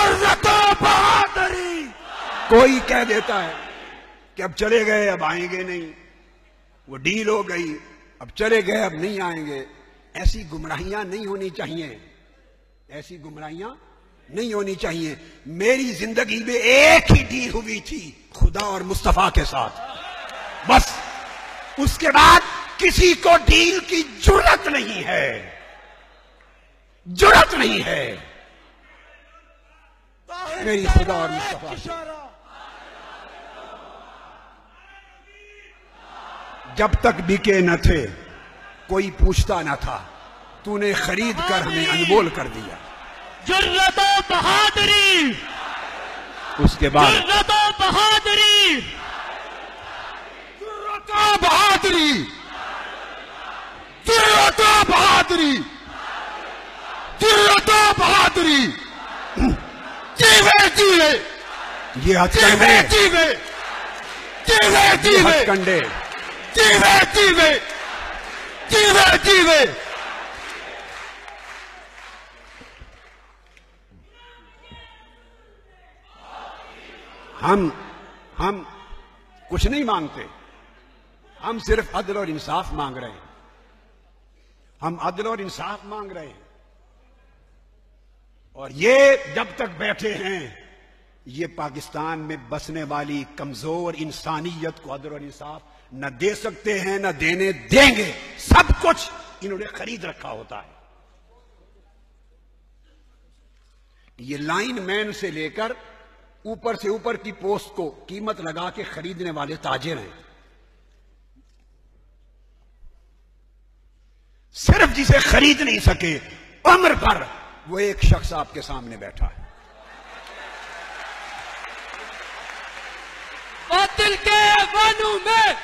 कोई कह देता है कि अब चले गए, अब आएंगे नहीं, वो डील हो गई, अब चले गए, अब नहीं आएंगे। ऐसी गुमराहियां नहीं होनी चाहिए, ऐसी गुमराहियां नहीं होनी चाहिए। मेरी जिंदगी में एक ही डील हुई थी, खुदा और मुस्तफा के साथ, बस। उसके बाद किसी को डील की जुर्रत नहीं है, जुर्रत नहीं है मेरी खुदा और मुस्तफा से। जब तक बिके न थे कोई पूछता न था, तूने खरीद कर हमें अनमोल कर दिया। जुर्रत और बहादुरी, उसके बाद जुर्रत और बहादुरी, जुर्रत और बहादुरी, जुर्रत और बहादुरी, जुर्रत और बहादुरी, जीवे जीवे, ये हथकंडे, जीवे जीवे, जीवे हथकंडे, जीवे जीवे, जीवे जीवे। हम हम कुछ नहीं मांगते, हम सिर्फ अदल और इंसाफ मांग रहे हैं। हम अदल और इंसाफ मांग रहे हैं, और ये जब तक बैठे हैं, ये पाकिस्तान में बसने वाली कमजोर इंसानियत को अदल और इंसाफ न दे सकते हैं, न देने देंगे। सब कुछ इन्होंने खरीद रखा होता है। ये लाइन मैन से लेकर ऊपर से ऊपर की पोस्ट को कीमत लगा के खरीदने वाले ताजिर हैं। सिर्फ जिसे खरीद नहीं सके उम्र भर, वो एक शख्स आपके सामने बैठा है। बातिल के वानू में,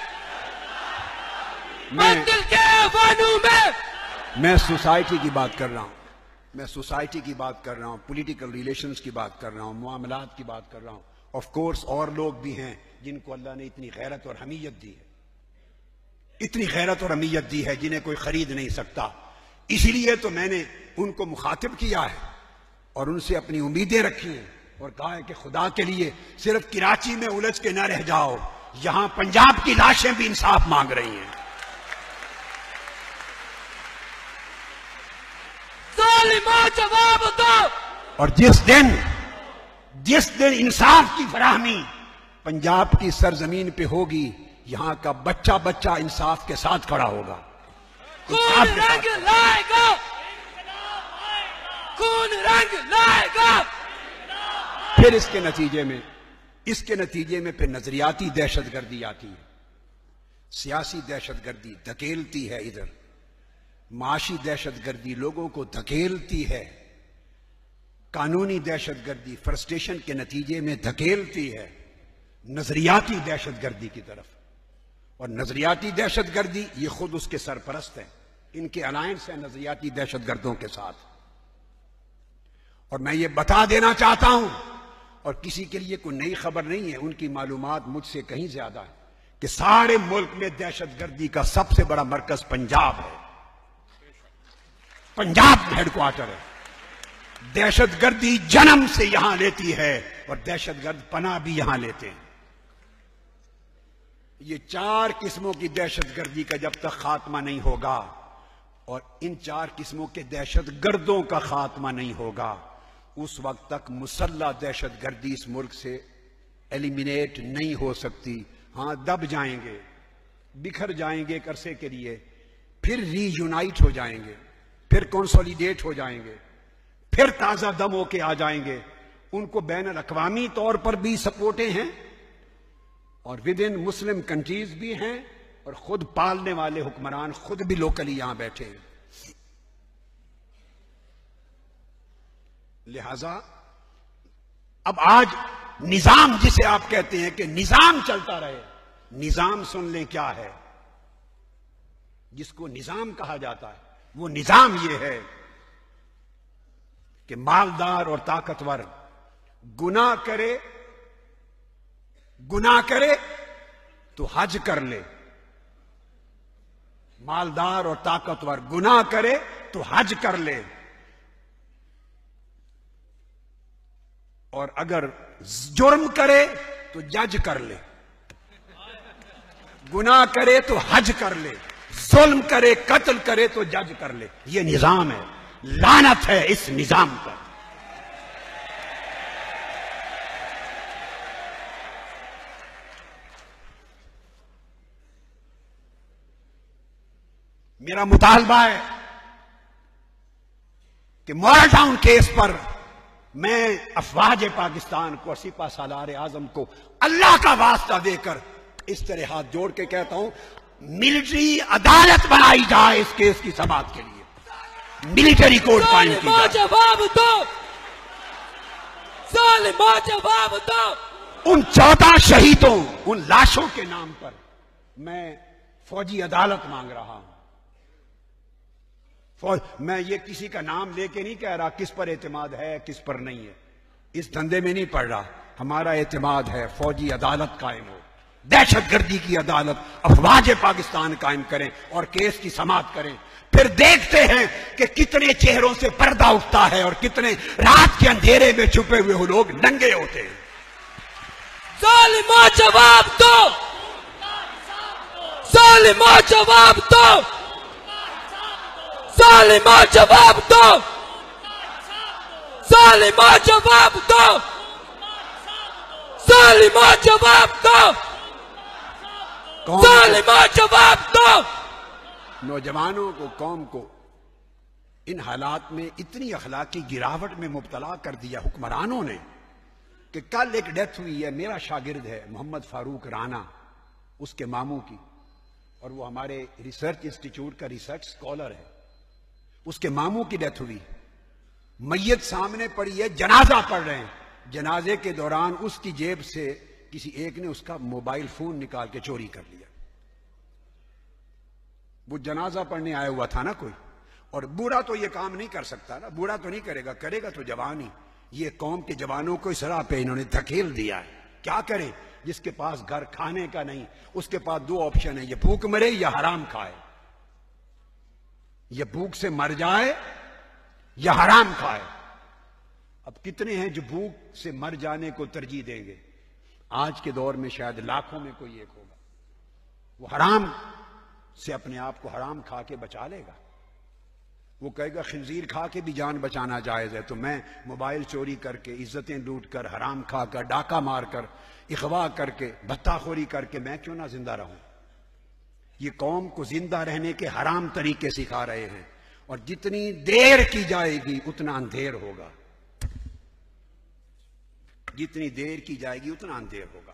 बातिल के वानू में मैं सोसाइटी की बात कर रहा हूं, मैं सोसाइटी की बात कर रहा हूं, पॉलिटिकल रिलेशंस की बात कर रहा हूं, मामलात की बात कर रहा हूं। ऑफ कोर्स और लोग भी हैं जिनको अल्लाह ने इतनी गैरत और हमीयत दी है, इतनी गैरत और हमीयत दी है जिन्हें कोई खरीद नहीं सकता। इसीलिए तो मैंने उनको मुखातिब किया है और उनसे अपनी उम्मीदें रखी हैं और कहा है कि खुदा के लिए सिर्फ कराची में उलझ के न रह जाओ, यहां पंजाब की लाशें भी इंसाफ मांग रही हैं। जवाब दो। और जिस दिन जिस दिन इंसाफ की फराहमी पंजाब की सरजमीन पे होगी, यहां का बच्चा बच्चा इंसाफ के साथ खड़ा होगा। खून रंग लाएगा, खून रंग लाएगा। फिर इसके नतीजे में इसके नतीजे में फिर नजरियाती दहशतगर्दी आती है, सियासी दहशतगर्दी धकेलती है इधर, माशी दहशतगर्दी लोगों को धकेलती है, कानूनी दहशतगर्दी फ्रस्ट्रेशन के नतीजे में धकेलती है नजरियाती दहशतगर्दी की तरफ। और नजरियाती दहशतगर्दी ये खुद उसके सरपरस्त है, इनके अलायंस है नजरियाती दहशतगर्दों के साथ। और मैं ये बता देना चाहता हूं, और किसी के लिए कोई नई खबर नहीं है, उनकी मालूमात मुझसे कहीं ज्यादा है, कि सारे मुल्क में दहशतगर्दी का सबसे बड़ा मरकज पंजाब है। पंजाब हेडक्वार्टर है। दहशतगर्दी जन्म से यहां लेती है और दहशतगर्द पनाह भी यहां लेते हैं। ये चार किस्मों की दहशतगर्दी का जब तक खात्मा नहीं होगा और इन चार किस्मों के दहशतगर्दों का खात्मा नहीं होगा, उस वक्त तक मुसल्ला दहशतगर्दी इस मुल्क से एलिमिनेट नहीं हो सकती। हां, दब जाएंगे, बिखर जाएंगे एक अरसे के लिए, फिर रीयूनाइट हो जाएंगे, फिर कंसोलिडेट हो जाएंगे, फिर ताजा दम होके आ जाएंगे। उनको बैन अल-अक़वामी तौर पर भी सपोर्टें हैं और विद इन मुस्लिम कंट्रीज भी हैं, और खुद पालने वाले हुक्मरान खुद भी लोकली यहां बैठे हैं। लिहाजा अब आज निजाम, जिसे आप कहते हैं कि निजाम चलता रहे, निजाम सुन लें क्या है। जिसको निजाम कहा जाता है वो निजाम ये है कि मालदार और ताकतवर गुनाह करे गुनाह करे तो हज कर ले, मालदार और ताकतवर गुनाह करे तो हज कर ले, और अगर जुर्म करे तो जज कर ले। गुनाह करे तो हज कर ले, जुल्म करे कत्ल करे तो जज कर ले। ये निजाम है, लानत है इस निजाम पर। मेरा मुतालबा है कि मॉडल टाउन केस पर मैं अफवाज पाकिस्तान को, सिपा सालार आजम को अल्लाह का वास्ता देकर इस तरह हाथ जोड़ के कहता हूं, मिलिट्री अदालत बनाई जाए इस केस की समाअत के लिए, मिलिट्री कोर्ट कायम की जाए। जवाब दो, जालिमा जवाब दो। उन चौदह शहीदों, उन लाशों के नाम पर मैं फौजी अदालत मांग रहा हूं। मैं ये किसी का नाम लेके नहीं कह रहा किस पर एतमाद है किस पर नहीं है, इस धंधे में नहीं पड़ रहा। हमारा एतमाद है फौजी अदालत कायम हो, दहशतगर्दी की अदालत अफवाज पाकिस्तान कायम करें और केस की समाअत करें। फिर देखते हैं कि कितने चेहरों से पर्दा उठता है और कितने रात के अंधेरे में छुपे हुए लोग नंगे होते हैं। जालिमा जवाब दो, जालिमा जवाब दो, जालिमा जवाब दो, जालिमा जवाब दो, जालिमा जवाब दो, जालिमा जवाब दो। नौजवानों को, कौम को इन हालात में इतनी अखलाकी गिरावट में मुब्तला कर दिया हुक्मरानों ने कि कल एक डेथ हुई है, मेरा शागिर्द है मोहम्मद फारूक राना, उसके मामू की, और वो हमारे रिसर्च इंस्टीट्यूट का रिसर्च स्कॉलर है। उसके मामू की डेथ हुई, मैयत सामने पड़ी है, जनाजा पढ़ रहे हैं। जनाजे के दौरान उसकी जेब से किसी एक ने उसका मोबाइल फोन निकाल के चोरी कर लिया। वो जनाजा पढ़ने आया हुआ था ना कोई, और बूढ़ा तो ये काम नहीं कर सकता ना, बूढ़ा तो नहीं करेगा, करेगा तो जवान ही। ये कौम के जवानों को इस राह पे इन्होंने धकेल दिया है। क्या करे? जिसके पास घर खाने का नहीं, उसके पास दो ऑप्शन है, ये भूख मरे या हराम खाए। ये भूख से मर जाए या हराम खाए। अब कितने हैं जो भूख से मर जाने को तरजीह देंगे? आज के दौर में शायद लाखों में कोई एक होगा। वो हराम से अपने आप को हराम खा के बचा लेगा। वो कहेगा खिंजीर खा के भी जान बचाना जायज है, तो मैं मोबाइल चोरी करके, इज्जतें लूट कर, हराम खाकर, डाका मारकर, इखवा करके, भत्ताखोरी करके मैं क्यों ना जिंदा रहूं। ये कौम को जिंदा रहने के हराम तरीके सिखा रहे हैं, और जितनी देर की जाएगी उतना अंधेर होगा। जितनी देर की जाएगी उतना अंधेर होगा।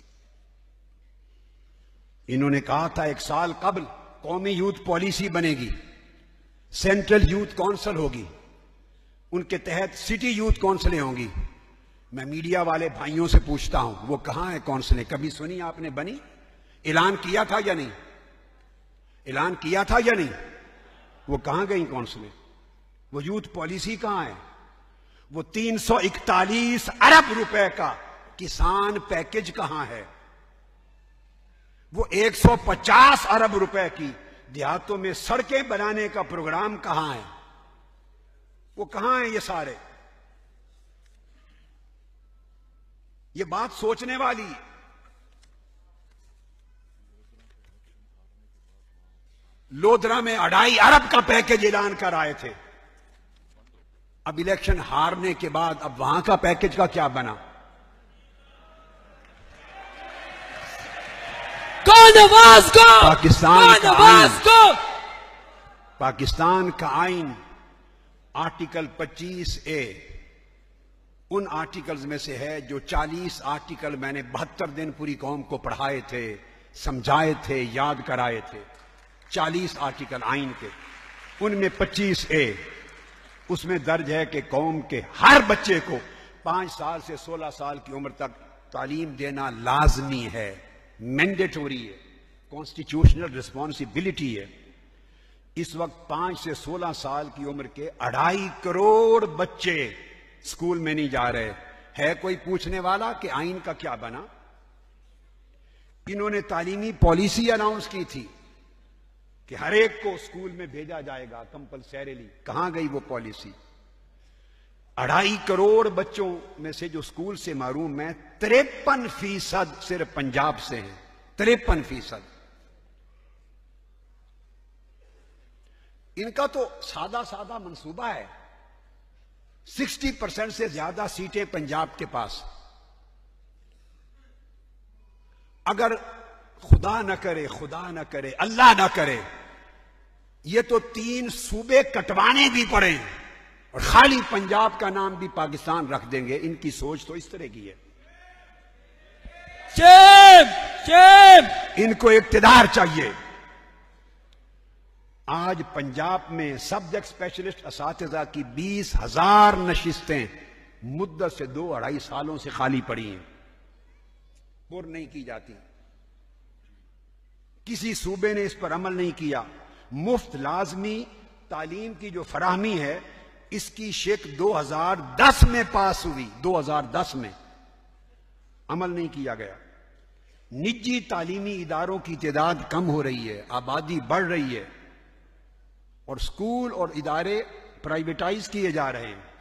इन्होंने कहा था एक साल कबल कौमी यूथ पॉलिसी बनेगी, सेंट्रल यूथ काउंसिल होगी, उनके तहत सिटी यूथ काउंसिलें होंगी। मैं मीडिया वाले भाइयों से पूछता हूं, वो कहां है काउंसिलें? कभी सुनी आपने बनी? ऐलान किया था या नहीं? ऐलान किया था या नहीं? वो कहां गई काउंसिलें? वो यूथ पॉलिसी कहां है? वो तीन सौ इकतालीस अरब रुपए का किसान पैकेज कहां है? वो एक सौ पचास अरब रुपए की देहातों में सड़कें बनाने का प्रोग्राम कहां है? वो कहां है ये सारे? ये बात सोचने वाली। लोधरा में अढ़ाई अरब का पैकेज ऐलान कर आए थे। अब इलेक्शन हारने के बाद अब वहां का पैकेज का क्या बना? कौन आवाज को? पाकिस्तान का आवाज को? पाकिस्तान का आइन आर्टिकल पच्चीस ए उन आर्टिकल्स में से है जो चालीस आर्टिकल मैंने बहत्तर दिन पूरी कौम को पढ़ाए थे, समझाए थे, याद कराए थे। चालीस आर्टिकल आइन के, उनमें पच्चीस ए उसमें दर्ज है कि कौम के हर बच्चे को पांच साल से सोलह साल की उम्र तक तालीम देना लाजमी है, मैंडेटोरी है, कॉन्स्टिट्यूशनल रिस्पॉन्सिबिलिटी है। इस वक्त पांच से सोलह साल की उम्र के अढ़ाई करोड़ बच्चे स्कूल में नहीं जा रहे। है कोई पूछने वाला कि आइन का क्या बना? इन्होंने तालीमी पॉलिसी अनाउंस की थी कि हर एक को स्कूल में भेजा जाएगा कंपल्सरीली। कहां गई वो पॉलिसी? अढ़ाई करोड़ बच्चों में से जो स्कूल से महरूम है, तिरपन फीसद सिर्फ पंजाब से हैं। तिरपन फीसद। इनका तो सादा सादा मंसूबा है। साठ परसेंट से ज्यादा सीटें पंजाब के पास। अगर खुदा न करे, खुदा न करे, अल्लाह न करे, ये तो तीन सूबे कटवाने भी पड़े और खाली पंजाब का नाम भी पाकिस्तान रख देंगे। इनकी सोच तो इस तरह की है। Shame, shame. इनको इक्तिदार चाहिए। आज पंजाब में सब्जेक्ट स्पेशलिस्ट असातिज़ा की बीस हजार नशिस्तें मुद्दत से दो अढ़ाई सालों से खाली पड़ी हैं, पुर नहीं की जाती। किसी सूबे ने इस पर अमल नहीं किया। मुफ्त लाजमी तालीम की जो फराहमी है, इसकी शेक दो हजार दस में पास हुई। दो हजार दस में अमल नहीं किया गया। निजी तालीमी इदारों की तादाद कम हो रही है, आबादी बढ़ रही है और स्कूल और इदारे प्राइवेटाइज किए जा रहे हैं।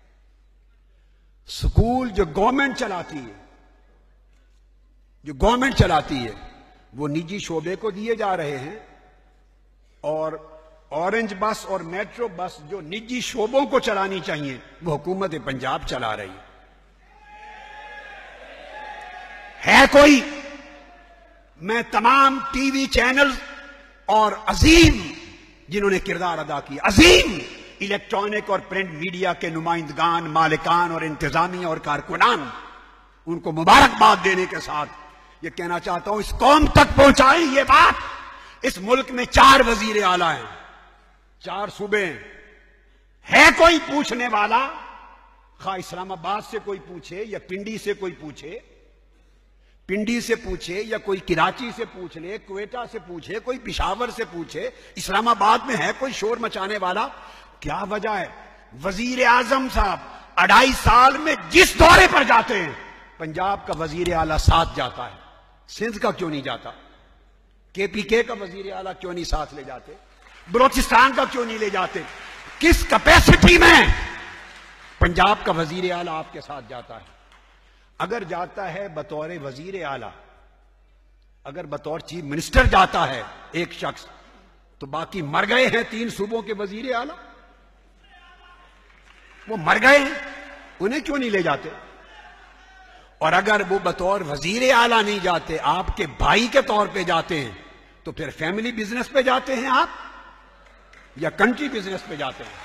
स्कूल जो गवर्नमेंट चलाती है जो गवर्नमेंट चलाती है वो निजी शोबे को दिए जा रहे हैं और ऑरेंज बस और मेट्रो बस जो निजी शोबों को चलानी चाहिए वो हुकूमत पंजाब चला रही है। है कोई? मैं तमाम टीवी चैनल और अजीम जिन्होंने किरदार अदा किया, अजीम इलेक्ट्रॉनिक और प्रिंट मीडिया के नुमाइंदगान, मालिकान और इंतजामिया और कारकुनान, उनको मुबारकबाद देने के साथ यह कहना चाहता हूं, इस कौम तक पहुंचाएं ये बात। इस मुल्क में चार वजीर आला हैं, चार सूबे हैं। है कोई पूछने वाला? खा इस्लामाबाद से कोई पूछे या पिंडी से कोई पूछे, पिंडी से पूछे या कोई कराची से पूछ ले, क्वेटा से पूछे, कोई पिशावर से पूछे, इस्लामाबाद में है कोई शोर मचाने वाला? क्या वजह है? वजीर आजम साहब अढ़ाई साल में जिस दौरे पर जाते हैं, पंजाब का वजीर आला साथ जाता है, सिंध का क्यों नहीं जाता? केपीके का वजीर आला क्यों नहीं साथ ले जाते? बलोचिस्तान का क्यों नहीं ले जाते? किस कैपेसिटी में पंजाब का वजीर आला आपके साथ जाता है? अगर जाता है बतौर वजीर आला, अगर बतौर चीफ मिनिस्टर जाता है एक शख्स, तो बाकी मर गए हैं तीन सूबों के वजीर आला, वो मर गए हैं, उन्हें क्यों नहीं ले जाते? और अगर वो बतौर वजीर आला नहीं जाते, आपके भाई के तौर पे जाते हैं, तो फिर फैमिली बिजनेस पे जाते हैं आप या कंट्री बिजनेस पे जाते हैं?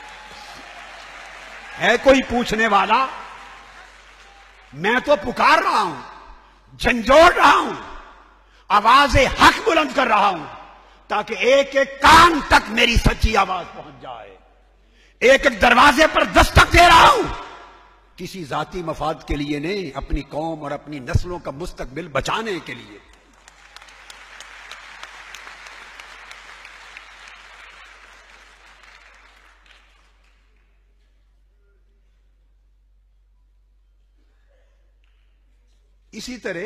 है कोई पूछने वाला? मैं तो पुकार रहा हूं, झंझोड़ रहा हूं, आवाज़े हक बुलंद कर रहा हूं, ताकि एक एक कान तक मेरी सच्ची आवाज पहुंच जाए। एक एक दरवाजे पर दस्तक दे रहा हूं, किसी जाती मफाद के लिए नहीं, अपनी कौम और अपनी नस्लों का मुस्तकबिल बचाने के लिए। इसी तरह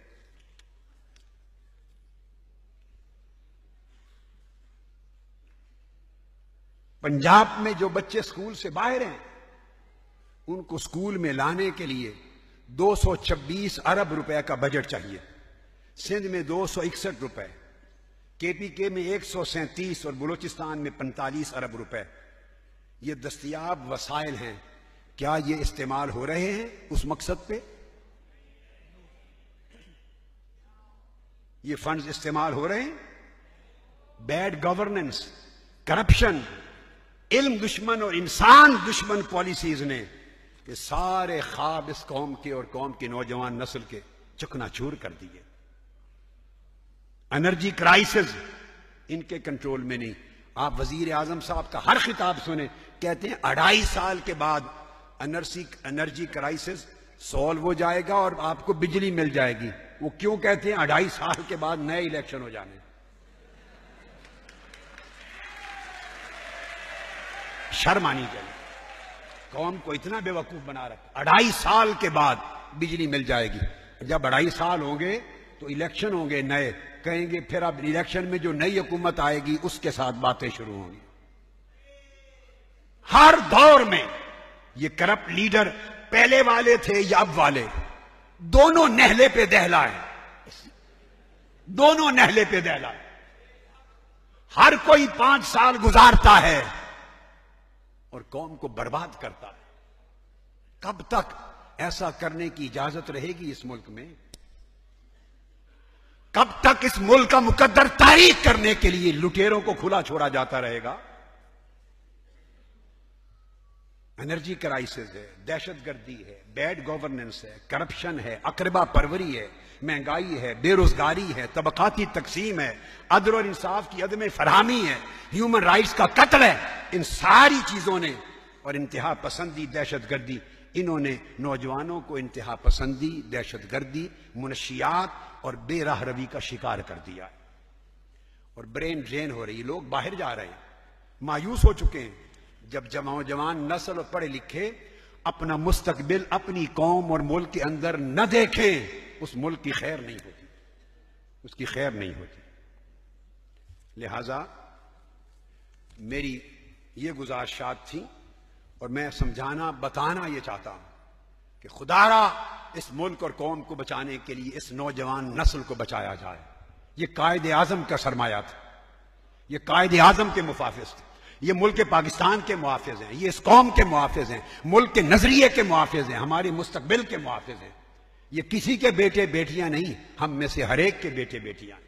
पंजाब में जो बच्चे स्कूल से बाहर हैं, उनको स्कूल में लाने के लिए दो सौ छब्बीस अरब रुपए का बजट चाहिए। सिंध में दो सौ इकसठ रुपए, केपीके में एक सौ सैंतीस और बलूचिस्तान में पैंतालीस अरब रुपए। ये दस्तयाब वसाइल हैं, क्या ये इस्तेमाल हो रहे हैं उस मकसद पे? ये फंड्स इस्तेमाल हो रहे हैं? बैड गवर्नेंस, करप्शन, इल्म दुश्मन और इंसान दुश्मन पॉलिसीज ने ये सारे ख्वाब इस कौम के और कौम की नौजवान नस्ल के चकनाचूर कर दिए। एनर्जी क्राइसिस इनके कंट्रोल में नहीं। आप वजीर आजम साहब का हर खिताब सुने, कहते हैं अढ़ाई साल के बाद एनर्जी एनर्जी क्राइसिस सॉल्व हो जाएगा और आपको बिजली मिल जाएगी। वो क्यों कहते हैं अढ़ाई साल के बाद नए इलेक्शन हो जाने? शर्म आनी चाहिए। कौम को इतना बेवकूफ बना रखा, अढ़ाई साल के बाद बिजली मिल जाएगी। जब अढ़ाई साल होंगे तो इलेक्शन होंगे नए, कहेंगे फिर अब इलेक्शन में जो नई हुकूमत आएगी उसके साथ बातें शुरू होंगी। हर दौर में ये करप्ट लीडर पहले वाले थे या अब वाले, दोनों नहले पे दहलाए, दोनों नहले पे दहलाए। हर कोई पांच साल गुजारता है और कौम को बर्बाद करता है। कब तक ऐसा करने की इजाजत रहेगी इस मुल्क में? कब तक इस मुल्क का मुकद्दर तारीख करने के लिए लुटेरों को खुला छोड़ा जाता रहेगा? एनर्जी क्राइसिस है, दहशतगर्दी है, बैड गवर्नेंस है, करप्शन है, अकरबा परवरी है, महंगाई है, बेरोजगारी है, तबकाती तकसीम है, अदल और इंसाफ की अदम फरहमी है, ह्यूमन राइट्स का कत्ल है। इन सारी चीजों ने और इंतहा पसंदी, दहशतगर्दी, इन्होंने नौजवानों को इंतहा पसंदी, दहशतगर्दी, मुनशियात और बेराह रवी का शिकार कर दिया और ब्रेन ड्रेन हो रही। लोग बाहर जा रहे हैं, मायूस हो चुके हैं। जब जवान जवान नस्ल और पढ़े लिखे अपना मुस्तकबिल अपनी कौम और मुल्क के अंदर न देखें, उस मुल्क की खैर नहीं होती, उसकी खैर नहीं होती। लिहाजा मेरी ये गुजारिशात थी और मैं समझाना बताना ये चाहता हूं कि खुदारा इस मुल्क और कौम को बचाने के लिए इस नौजवान नस्ल को बचाया जाए। ये कायदे आजम का सरमाया था, ये कायदे आजम के मुहाफिज थे, ये मुल्क पाकिस्तान के मुहाफिज हैं, ये इस कौम के मुहाफिज हैं, मुल्क के नजरिए के मुहाफिज हैं, हमारी मुस्तकबिल के मुहाफिज हैं। ये किसी के बेटे बेटियां नहीं, हम में से हर एक के बेटे बेटियां हैं।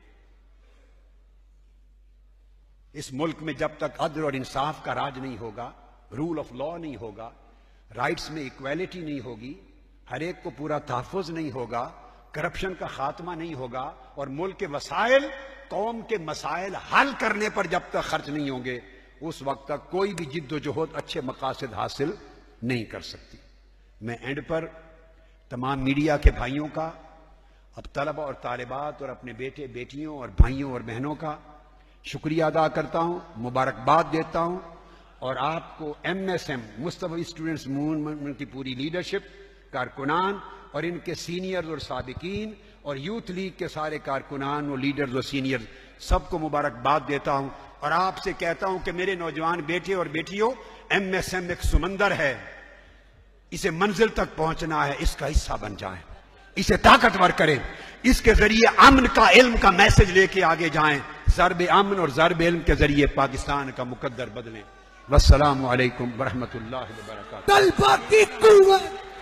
इस मुल्क में जब तक अदल और इंसाफ का राज नहीं होगा, रूल ऑफ लॉ नहीं होगा, राइट्स में इक्वालिटी नहीं होगी, हर एक को पूरा तहफ़्फ़ुज़ नहीं होगा, करप्शन का खात्मा नहीं होगा और मुल्क के वसाइल, कौम के मसाइल हल करने पर जब तक खर्च नहीं होंगे, उस वक्त तक कोई भी जिद्दोजहद अच्छे मकासद हासिल नहीं कर सकती। मैं एंड पर तमाम मीडिया के भाइयों का, अब तलबा और तालिबात और अपने बेटे बेटियों और भाइयों और बहनों का शुक्रिया अदा करता हूं, मुबारकबाद देता हूं और आपको M S M Mustafavi students movement की पूरी लीडरशिप, कारकुनान और इनके सीनियर्स और साबिकीन और यूथ लीग के सारे कारकुनान और लीडर्स और सीनियर्स सबको मुबारकबाद देता हूं और आपसे कहता हूं कि मेरे नौजवान बेटे और बेटियों, एम एस एम एक समंदर है, इसे मंजिल तक पहुंचना है, इसका हिस्सा बन जाएं, इसे ताकतवर करें, इसके जरिए अमन का, इल्म का मैसेज लेके आगे जाएं, ज़रब अमन और ज़रब इल्म के जरिए पाकिस्तान का मुकद्दर बदलें। वस्सलामु अलैकुम वरहमतुल्लाहि व बरकातुहू। तलबा की कुव्वत